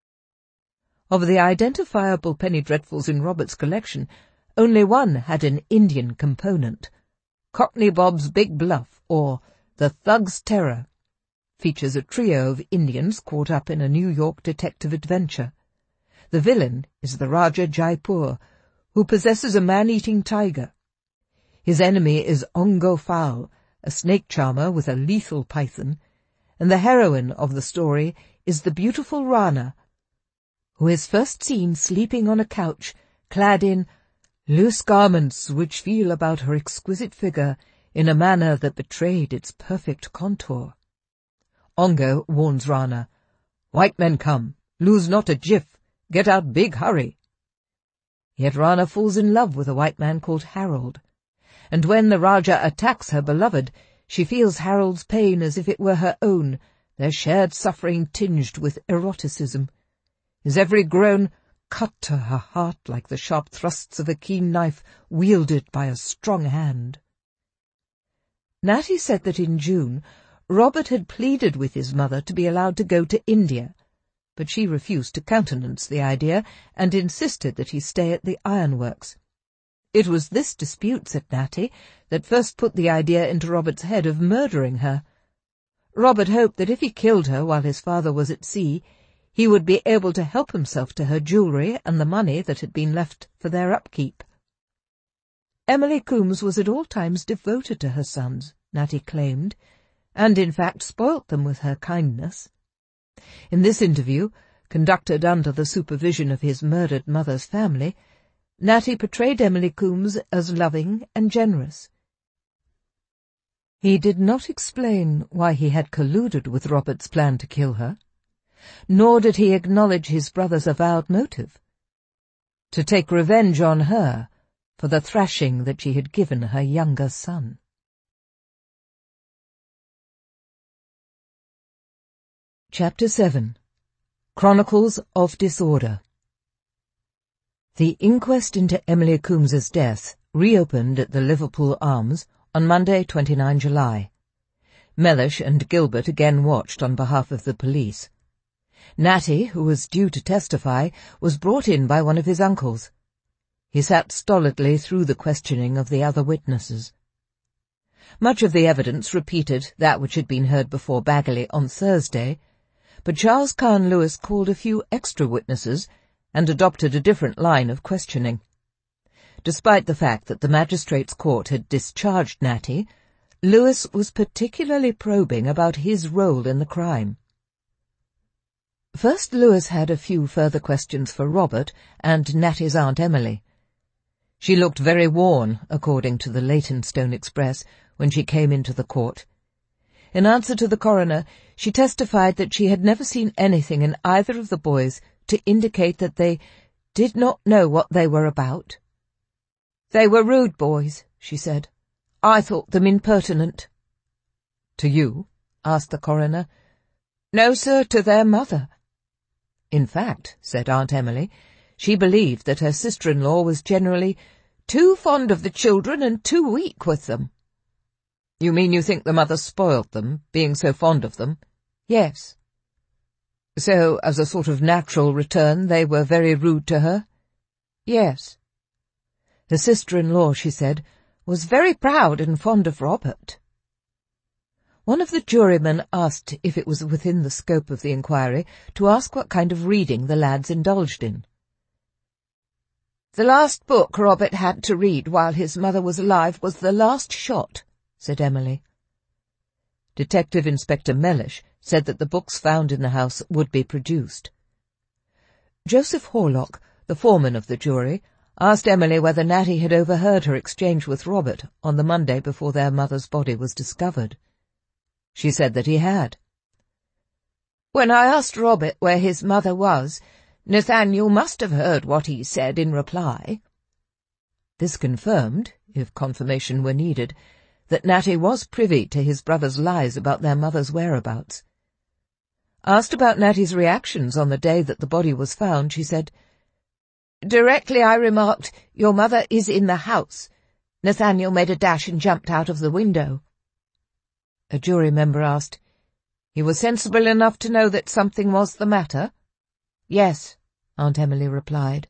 Speaker 1: Of the identifiable penny dreadfuls in Robert's collection, only one had an Indian component. Cockney Bob's Big Bluff, or The Thug's Terror, features a trio of Indians caught up in a New York detective adventure. The villain is the Raja Jaipur, who possesses a man-eating tiger. His enemy is Ongo Fowl, a snake charmer with a lethal python, and the heroine of the story is the beautiful Rana, who is first seen sleeping on a couch, clad in loose garments which feel about her exquisite figure in a manner that betrayed its perfect contour. Ongo warns Rana, "White men come, lose not a jiff, get out big hurry." Yet Rana falls in love with a white man called Harold, and when the Raja attacks her beloved, she feels Harold's pain as if it were her own, their shared suffering tinged with eroticism. His every groan cut to her heart like the sharp thrusts of a keen knife wielded by a strong hand. Natty said that in June Robert had pleaded with his mother to be allowed to go to India, but she refused to countenance the idea and insisted that he stay at the ironworks. It was this dispute, said Natty, that first put the idea into Robert's head of murdering her. Robert hoped that if he killed her while his father was at sea, he would be able to help himself to her jewellery and the money that had been left for their upkeep. Emily Coombs was at all times devoted to her sons, Natty claimed, and in fact spoilt them with her kindness. In this interview, conducted under the supervision of his murdered mother's family, Natty portrayed Emily Coombs as loving and generous. He did not explain why he had colluded with Robert's plan to kill her, nor did he acknowledge his brother's avowed motive, to take revenge on her for the thrashing that she had given her younger son. Chapter seven. Chronicles of Disorder. The inquest into Emily Coombs's death reopened at the Liverpool Arms on Monday, the twenty-ninth of July. Mellish and Gilbert again watched on behalf of the police. Natty, who was due to testify, was brought in by one of his uncles. He sat stolidly through the questioning of the other witnesses. Much of the evidence repeated that which had been heard before Bagley on Thursday, but Charles Carn Lewis called a few extra witnesses and adopted a different line of questioning. Despite the fact that the magistrate's court had discharged Natty, Lewis was particularly probing about his role in the crime. First, Lewis had a few further questions for Robert and Natty's Aunt Emily. She looked very worn, according to the Leytonstone Express, when she came into the court. In answer to the coroner, she testified that she had never seen anything in either of the boys to indicate that they did not know what they were about. "They were rude boys," she said. "I thought them impertinent." "To you?" asked the coroner. "No, sir, to their mother." In fact, said Aunt Emily, she believed that her sister-in-law was generally too fond of the children and too weak with them. "You mean you think the mother spoiled them, being so fond of them?" "Yes." So, as a sort of natural return, they were very rude to her?
Speaker 2: Yes.
Speaker 1: Her sister-in-law, she said, was very proud and fond of Robert. One of the jurymen asked if it was within the scope of the inquiry to ask what kind of reading the lads indulged in.
Speaker 2: "The last book Robert had to read while his mother was alive was The Last Shot," said Emily.
Speaker 1: Detective Inspector Mellish said that the books found in the house would be produced. Joseph Horlock, the foreman of the jury, asked Emily whether Natty had overheard her exchange with Robert on the Monday before their mother's body was discovered. She said that he had.
Speaker 2: "When I asked Robert where his mother was, Nathaniel must have heard what he said in reply."
Speaker 1: This confirmed, if confirmation were needed, that Natty was privy to his brother's lies about their mother's whereabouts. Asked about Natty's reactions on the day that the body was found, she said,
Speaker 2: "Directly I remarked, 'Your mother is in the house,' Nathaniel made a dash and jumped out of the window."
Speaker 1: A jury member asked, "He was sensible enough to know that something was the matter?"
Speaker 2: "Yes,"
Speaker 1: Aunt Emily replied.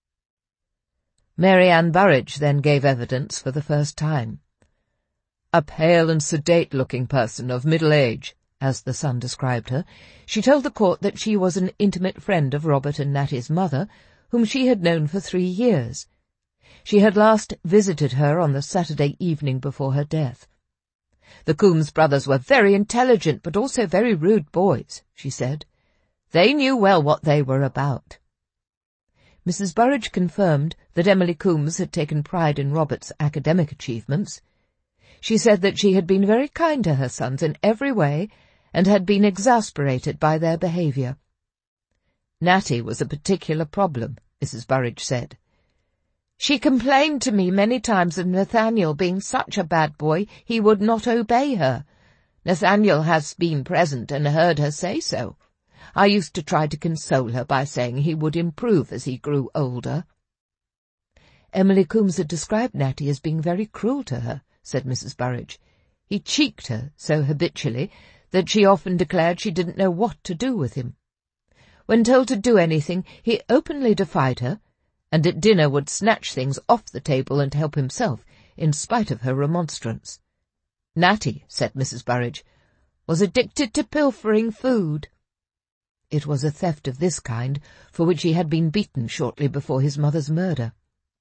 Speaker 1: Mary Ann Burridge then gave evidence for the first time. A pale and sedate-looking person of middle age, as the Sun described her, she told the court that she was an intimate friend of Robert and Natty's mother, whom she had known for three years. She had last visited her on the Saturday evening before her death. "The Coombs brothers were very intelligent, but also very rude boys," she said. "They knew well what they were about." Missus Burridge confirmed that Emily Coombs had taken pride in Robert's academic achievements. She said that she had been very kind to her sons in every way, and had been exasperated by their behaviour. Natty was a particular problem, Missus Burridge said. "She complained to me many times of Nathaniel being such a bad boy he would not obey her. Nathaniel has been present and heard her say so. I used to try to console her by saying he would improve as he grew older." Emily Coombs had described Natty as being very cruel to her, said Missus Burridge. He cheeked her so habitually that she often declared she didn't know what to do with him. When told to do anything, he openly defied her, and at dinner would snatch things off the table and help himself, in spite of her remonstrance. Natty, said Missus Burridge, was addicted to pilfering food. It was a theft of this kind for which he had been beaten shortly before his mother's murder.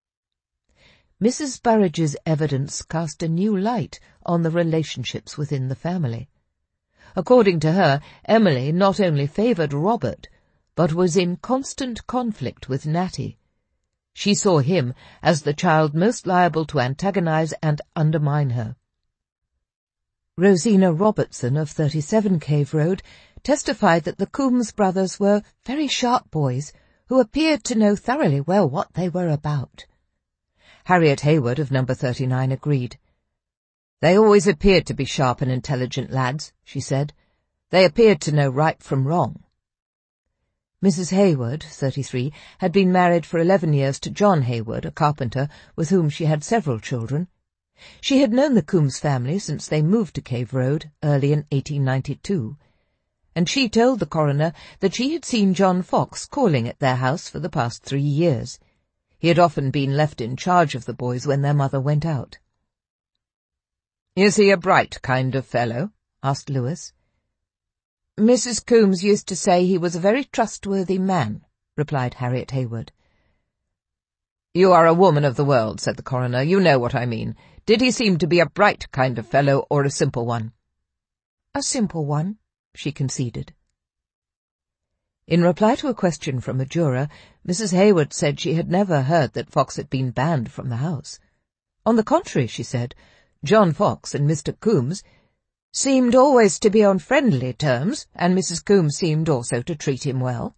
Speaker 1: Missus Burridge's evidence cast a new light on the relationships within the family. According to her, Emily not only favoured Robert, but was in constant conflict with Natty. She saw him as the child most liable to antagonize and undermine her. Rosina Robertson of thirty-seven Cave Road testified that the Coombs brothers were very sharp boys who appeared to know thoroughly well what they were about. Harriet Hayward of number thirty-nine agreed. "They always appeared to be sharp and intelligent lads," she said. "They appeared to know right from wrong." Missus Hayward, thirty-three, had been married for eleven years to John Hayward, a carpenter, with whom she had several children. She had known the Coombs family since they moved to Cave Road early in eighteen ninety-two, and she told the coroner that she had seen John Fox calling at their house for the past three years. He had often been left in charge of the boys when their mother went out. "Is he a bright kind of fellow?" asked Lewis. "Missus Coombs used to say he was a very trustworthy man," replied Harriet Hayward. "You are a woman of the world," said the coroner. "You know what I mean. Did he seem to be a bright kind of fellow or a simple one?" "A simple one," she conceded. In reply to a question from a juror, Missus Hayward said she had never heard that Fox had been banned from the house. On the contrary, she said, John Fox and Mister Coombs seemed always to be on friendly terms, and Missus Coombs seemed also to treat him well.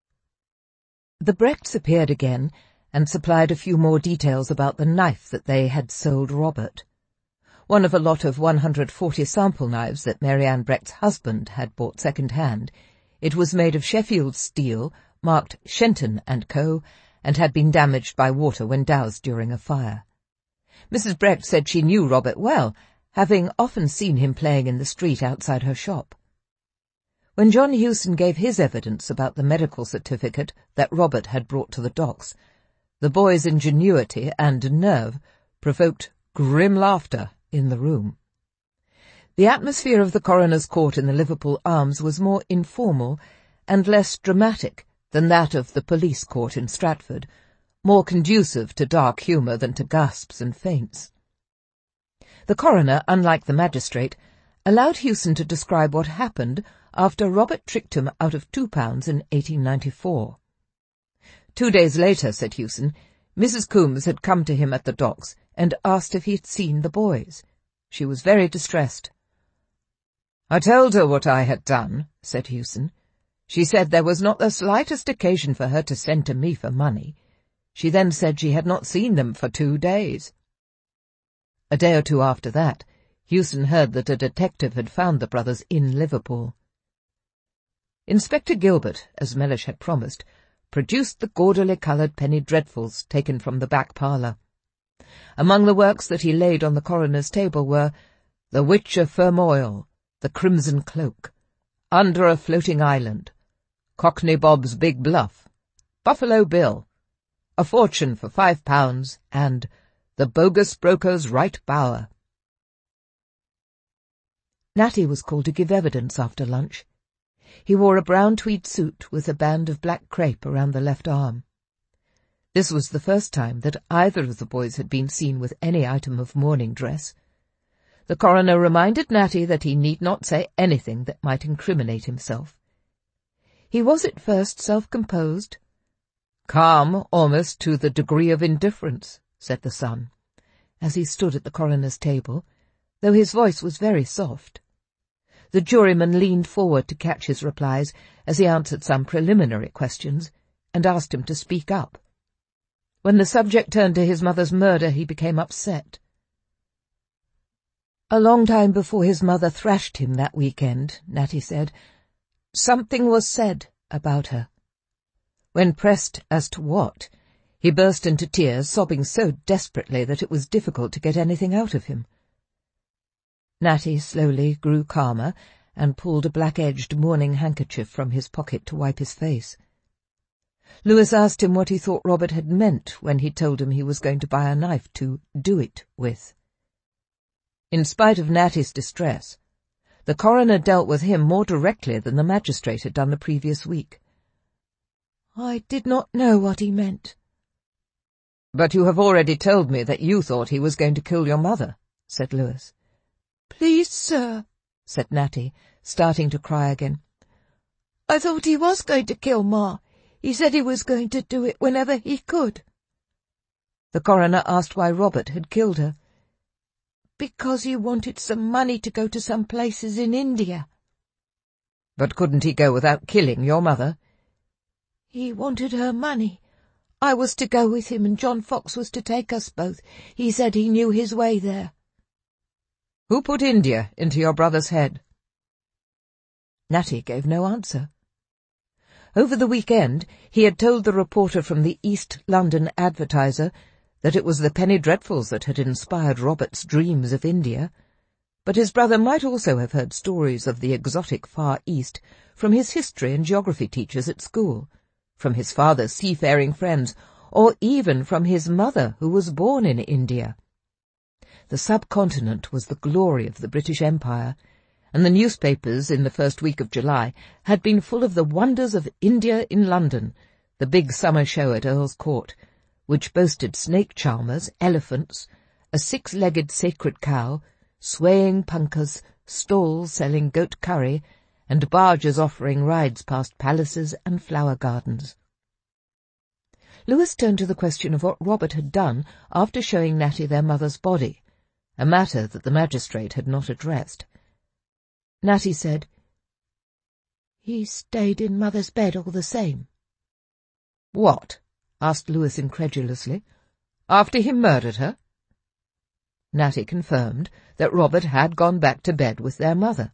Speaker 1: The Brechts appeared again, and supplied a few more details about the knife that they had sold Robert. One of a lot of one hundred forty sample knives that Mary Ann Brecht's husband had bought second-hand. It was made of Sheffield steel, marked Shenton and Co., and had been damaged by water when doused during a fire. Missus Brecht said she knew Robert well, having often seen him playing in the street outside her shop. When John Hewson gave his evidence about the medical certificate that Robert had brought to the docks, the boy's ingenuity and nerve provoked grim laughter in the room. The atmosphere of the coroner's court in the Liverpool Arms was more informal and less dramatic than that of the police court in Stratford, more conducive to dark humour than to gasps and faints. The coroner, unlike the magistrate, allowed Hewson to describe what happened after Robert tricked him out of two pounds in eighteen ninety-four. Two days later, said Hewson, Missus Coombs had come to him at the docks and asked if he had seen the boys. She was very distressed. I told her what I had done, said Hewson. She said there was not the slightest occasion for her to send to me for money. She then said she had not seen them for two days. A day or two after that, Hewson heard that a detective had found the brothers in Liverpool. Inspector Gilbert, as Mellish had promised, produced the gaudily-coloured penny dreadfuls taken from the back parlour. Among the works that he laid on the coroner's table were The Witch of Fermoil, The Crimson Cloak, Under a Floating Island, Cockney Bob's Big Bluff, Buffalo Bill, A Fortune for Five Pounds, and The Bogus Broker's Right Bower. Natty was called to give evidence after lunch. He wore a brown tweed suit with a band of black crape around the left arm. This was the first time that either of the boys had been seen with any item of mourning dress. The coroner reminded Natty that he need not say anything that might incriminate himself. He was at first self-composed. Calm almost to the degree of indifference, said the son, as he stood at the coroner's table, though his voice was very soft. The juryman leaned forward to catch his replies as he answered some preliminary questions, and asked him to speak up. When the subject turned to his mother's murder, he became upset. A long time before his mother thrashed him that weekend, Natty said, something was said about her. When pressed as to what, he burst into tears, sobbing so desperately that it was difficult to get anything out of him. Natty slowly grew calmer and pulled a black-edged mourning handkerchief from his pocket to wipe his face. Lewis asked him what he thought Robert had meant when he told him he was going to buy a knife to do it with. In spite of Natty's distress, the coroner dealt with him more directly than the magistrate had done the previous week. I did not know what he meant. But you have already told me that you thought he was going to kill your mother, said Lewis. Please, sir, said Natty, starting to cry again. I thought he was going to kill Ma. He said he was going to do it whenever he could. The coroner asked why Robert had killed her. Because he wanted some money to go to some places in India. But couldn't he go without killing your mother? He wanted her money. I was to go with him and John Fox was to take us both. He said he knew his way there. Who put India into your brother's head? Natty gave no answer. Over the weekend he had told the reporter from the East London Advertiser that it was the penny dreadfuls that had inspired Robert's dreams of India, but his brother might also have heard stories of the exotic Far East from his history and geography teachers at school, from his father's seafaring friends, or even from his mother, who was born in India. The subcontinent was the glory of the British Empire, and the newspapers in the first week of July had been full of the wonders of India in London, the big summer show at Earl's Court, which boasted snake charmers, elephants, a six-legged sacred cow, swaying punkahs, stalls selling goat curry, and barges offering rides past palaces and flower gardens. Lewis turned to the question of what Robert had done after showing Natty their mother's body, a matter that the magistrate had not addressed. Natty said, He stayed in Mother's bed all the same. What? Asked Lewis incredulously. After he murdered her? Natty confirmed that Robert had gone back to bed with their mother.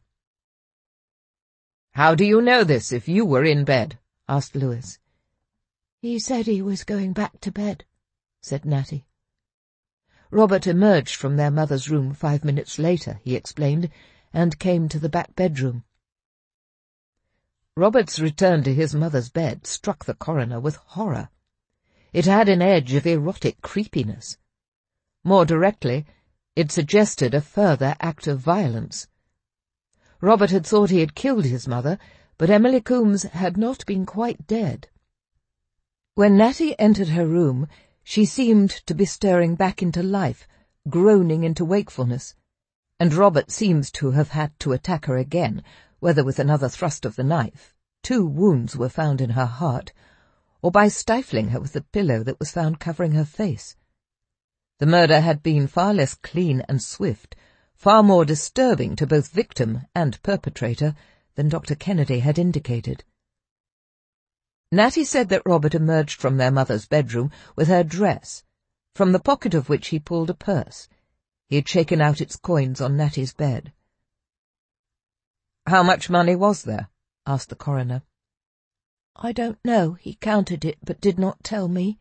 Speaker 1: How do you know this if you were in bed? Asked Lewis. He said he was going back to bed, said Natty. Robert emerged from their mother's room five minutes later, he explained, and came to the back bedroom. Robert's return to his mother's bed struck the coroner with horror. It had an edge of erotic creepiness. More directly, it suggested a further act of violence. Robert had thought he had killed his mother, but Emily Coombs had not been quite dead. When Natty entered her room, she seemed to be stirring back into life, groaning into wakefulness, and Robert seems to have had to attack her again, whether with another thrust of the knife — two wounds were found in her heart — or by stifling her with the pillow that was found covering her face. The murder had been far less clean and swift, far more disturbing to both victim and perpetrator than Doctor Kennedy had indicated. Natty said that Robert emerged from their mother's bedroom with her dress, from the pocket of which he pulled a purse. He had shaken out its coins on Natty's bed. "How much money was there?" asked the coroner.
Speaker 2: "I don't know. He counted it, but did not tell me."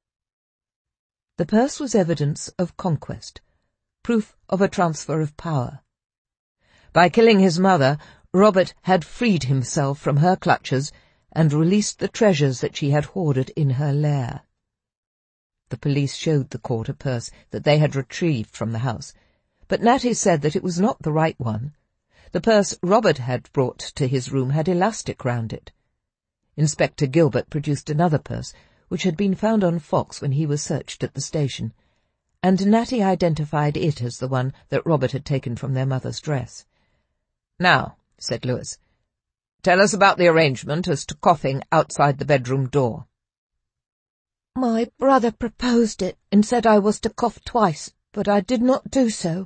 Speaker 1: The purse was evidence of conquest, proof of a transfer of power. By killing his mother, Robert had freed himself from her clutches and released the treasures that she had hoarded in her lair. The police showed the court a purse that they had retrieved from the house, but Natty said that it was not the right one. The purse Robert had brought to his room had elastic round it. Inspector Gilbert produced another purse, which had been found on Fox when he was searched at the station, and Natty identified it as the one that Robert had taken from their mother's dress. "Now," said Lewis, "tell us about the arrangement as to coughing outside the bedroom door."
Speaker 2: "My brother proposed it and said I was to cough twice, but I did not do so."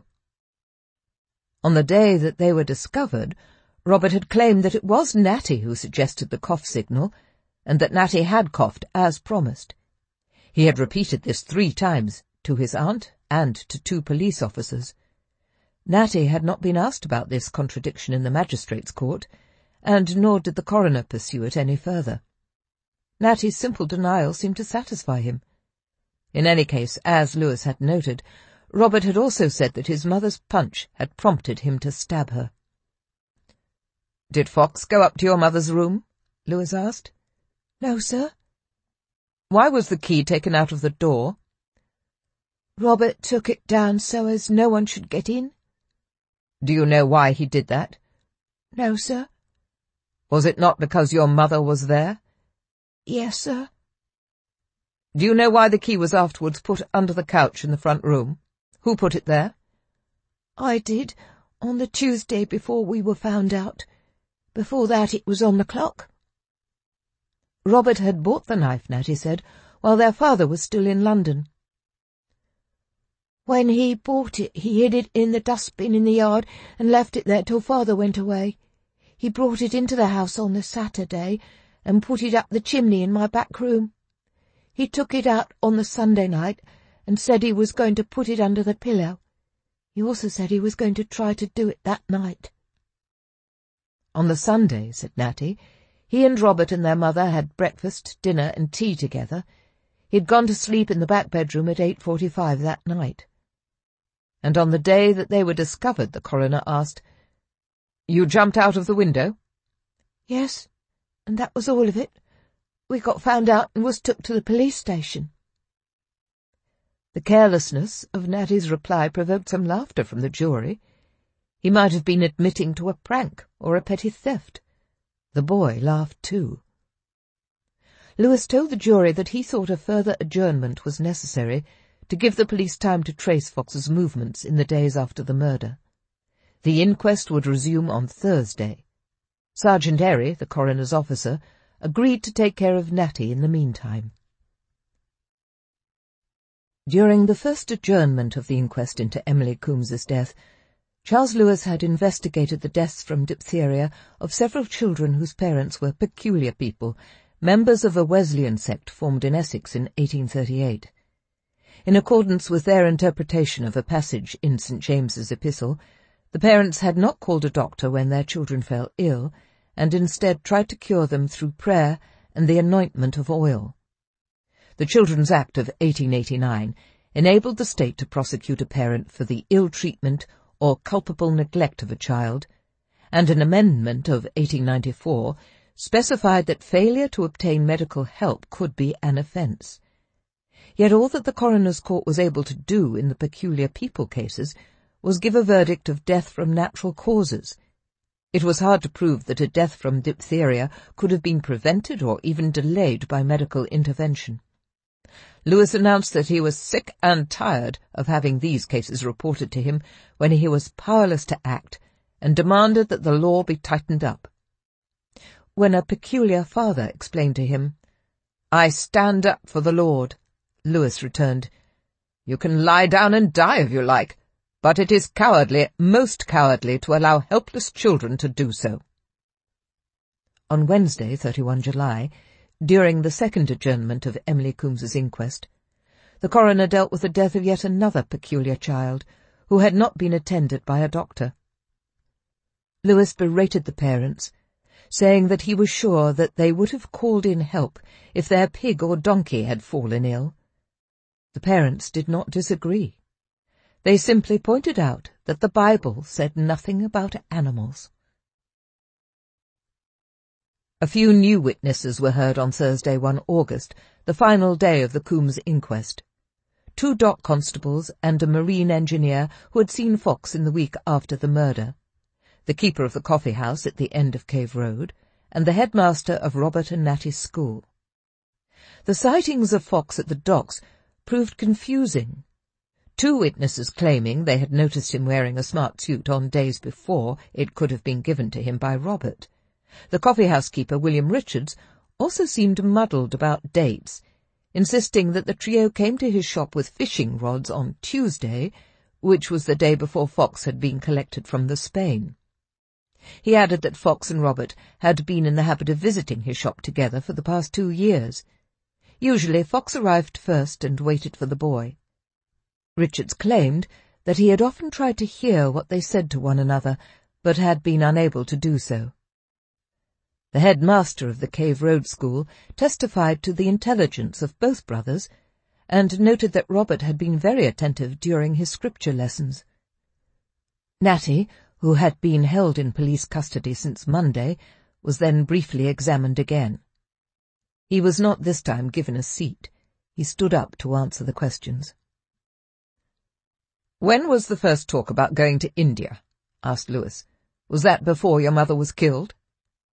Speaker 1: On the day that they were discovered, Robert had claimed that it was Natty who suggested the cough signal, and that Natty had coughed as promised. He had repeated this three times, to his aunt and to two police officers. Natty had not been asked about this contradiction in the magistrate's court, and nor did the coroner pursue it any further. Natty's simple denial seemed to satisfy him. In any case, as Lewis had noted, Robert had also said that his mother's punch had prompted him to stab her. "Did Fox go up to your mother's room?" Lewis asked.
Speaker 2: "No, sir."
Speaker 1: "Why was the key taken out of the door?"
Speaker 2: "Robert took it down so as no one should get in."
Speaker 1: "Do you know why he did that?"
Speaker 2: "No, sir."
Speaker 1: "Was it not because your mother was there?"
Speaker 2: "Yes, sir."
Speaker 1: "Do you know why the key was afterwards put under the couch in the front room? Who put it there?"
Speaker 2: "I did, on the Tuesday before we were found out. Before that it was on the clock."
Speaker 1: Robert had bought the knife, Natty said, while their father was still in London.
Speaker 2: "When he bought it, he hid it in the dustbin in the yard and left it there till father went away. He brought it into the house on the Saturday and put it up the chimney in my back room. He took it out on the Sunday night and said he was going to put it under the pillow. He also said he was going to try to do it that night."
Speaker 1: On the Sunday, said Natty, he and Robert and their mother had breakfast, dinner and tea together. He had gone to sleep in the back bedroom at eight forty-five that night. And on the day that they were discovered, the coroner asked, "You jumped out of the window?"
Speaker 2: "Yes, and that was all of it. We got found out and was took to the police station." The carelessness of Natty's reply provoked some laughter from the jury. He might have been admitting to a prank or a petty theft. The boy laughed too. Lewis told the jury that he thought a further adjournment was necessary to give the police time to trace Fox's movements in the days after the murder. The inquest would resume on Thursday. Sergeant Airy, the coroner's officer, agreed to take care of Natty in the meantime. During the first adjournment of the inquest into Emily Coombs's death, Charles Lewis had investigated the deaths from diphtheria of several children whose parents were peculiar people, members of a Wesleyan sect formed in Essex in eighteen thirty-eight. In accordance with their interpretation of a passage in Saint James's Epistle, the parents had not called a doctor when their children fell ill, and instead tried to cure them through prayer and the anointment of oil. The Children's Act of eighteen eighty-nine enabled the state to prosecute a parent for the ill treatment or culpable neglect of a child, and an amendment of eighteen ninety-four
Speaker 1: specified that failure to obtain medical help could be an offence. Yet all that the coroner's court was able to do in the peculiar people cases was give a verdict of death from natural causes. It was hard to prove that a death from diphtheria could have been prevented or even delayed by medical intervention. Lewis announced that he was sick and tired of having these cases reported to him when he was powerless to act, and demanded that the law be tightened up. When a peculiar father explained to him, "I stand up for the Lord," Lewis returned, "You can lie down and die if you like, but it is cowardly, most cowardly, to allow helpless children to do so." On Wednesday, the thirty-first of July, during the second adjournment of Emily Coombs's inquest, the coroner dealt with the death of yet another peculiar child, who had not been attended by a doctor. Lewis berated the parents, saying that he was sure that they would have called in help if their pig or donkey had fallen ill. The parents did not disagree. They simply pointed out that the Bible said nothing about animals. A few new witnesses were heard on Thursday, the first of August, the final day of the Coombs inquest. Two dock constables and a marine engineer who had seen Fox in the week after the murder, the keeper of the coffee-house at the end of Cave Road, and the headmaster of Robert and Nattie's school. The sightings of Fox at the docks proved confusing. Two witnesses claiming they had noticed him wearing a smart suit on days before it could have been given to him by Robert. The coffee-house keeper, William Richards, also seemed muddled about dates, insisting that the trio came to his shop with fishing rods on Tuesday, which was the day before Fox had been collected from the Spain. He added that Fox and Robert had been in the habit of visiting his shop together for the past two years. Usually Fox arrived first and waited for the boy. Richards claimed that he had often tried to hear what they said to one another, but had been unable to do so. The headmaster of the Cave Road School testified to the intelligence of both brothers, and noted that Robert had been very attentive during his scripture lessons. Nattie, who had been held in police custody since Monday, was then briefly examined again. He was not this time given a seat. He stood up to answer the questions. "When was the first talk about going to India?" asked Lewis. "Was that before your mother was killed?"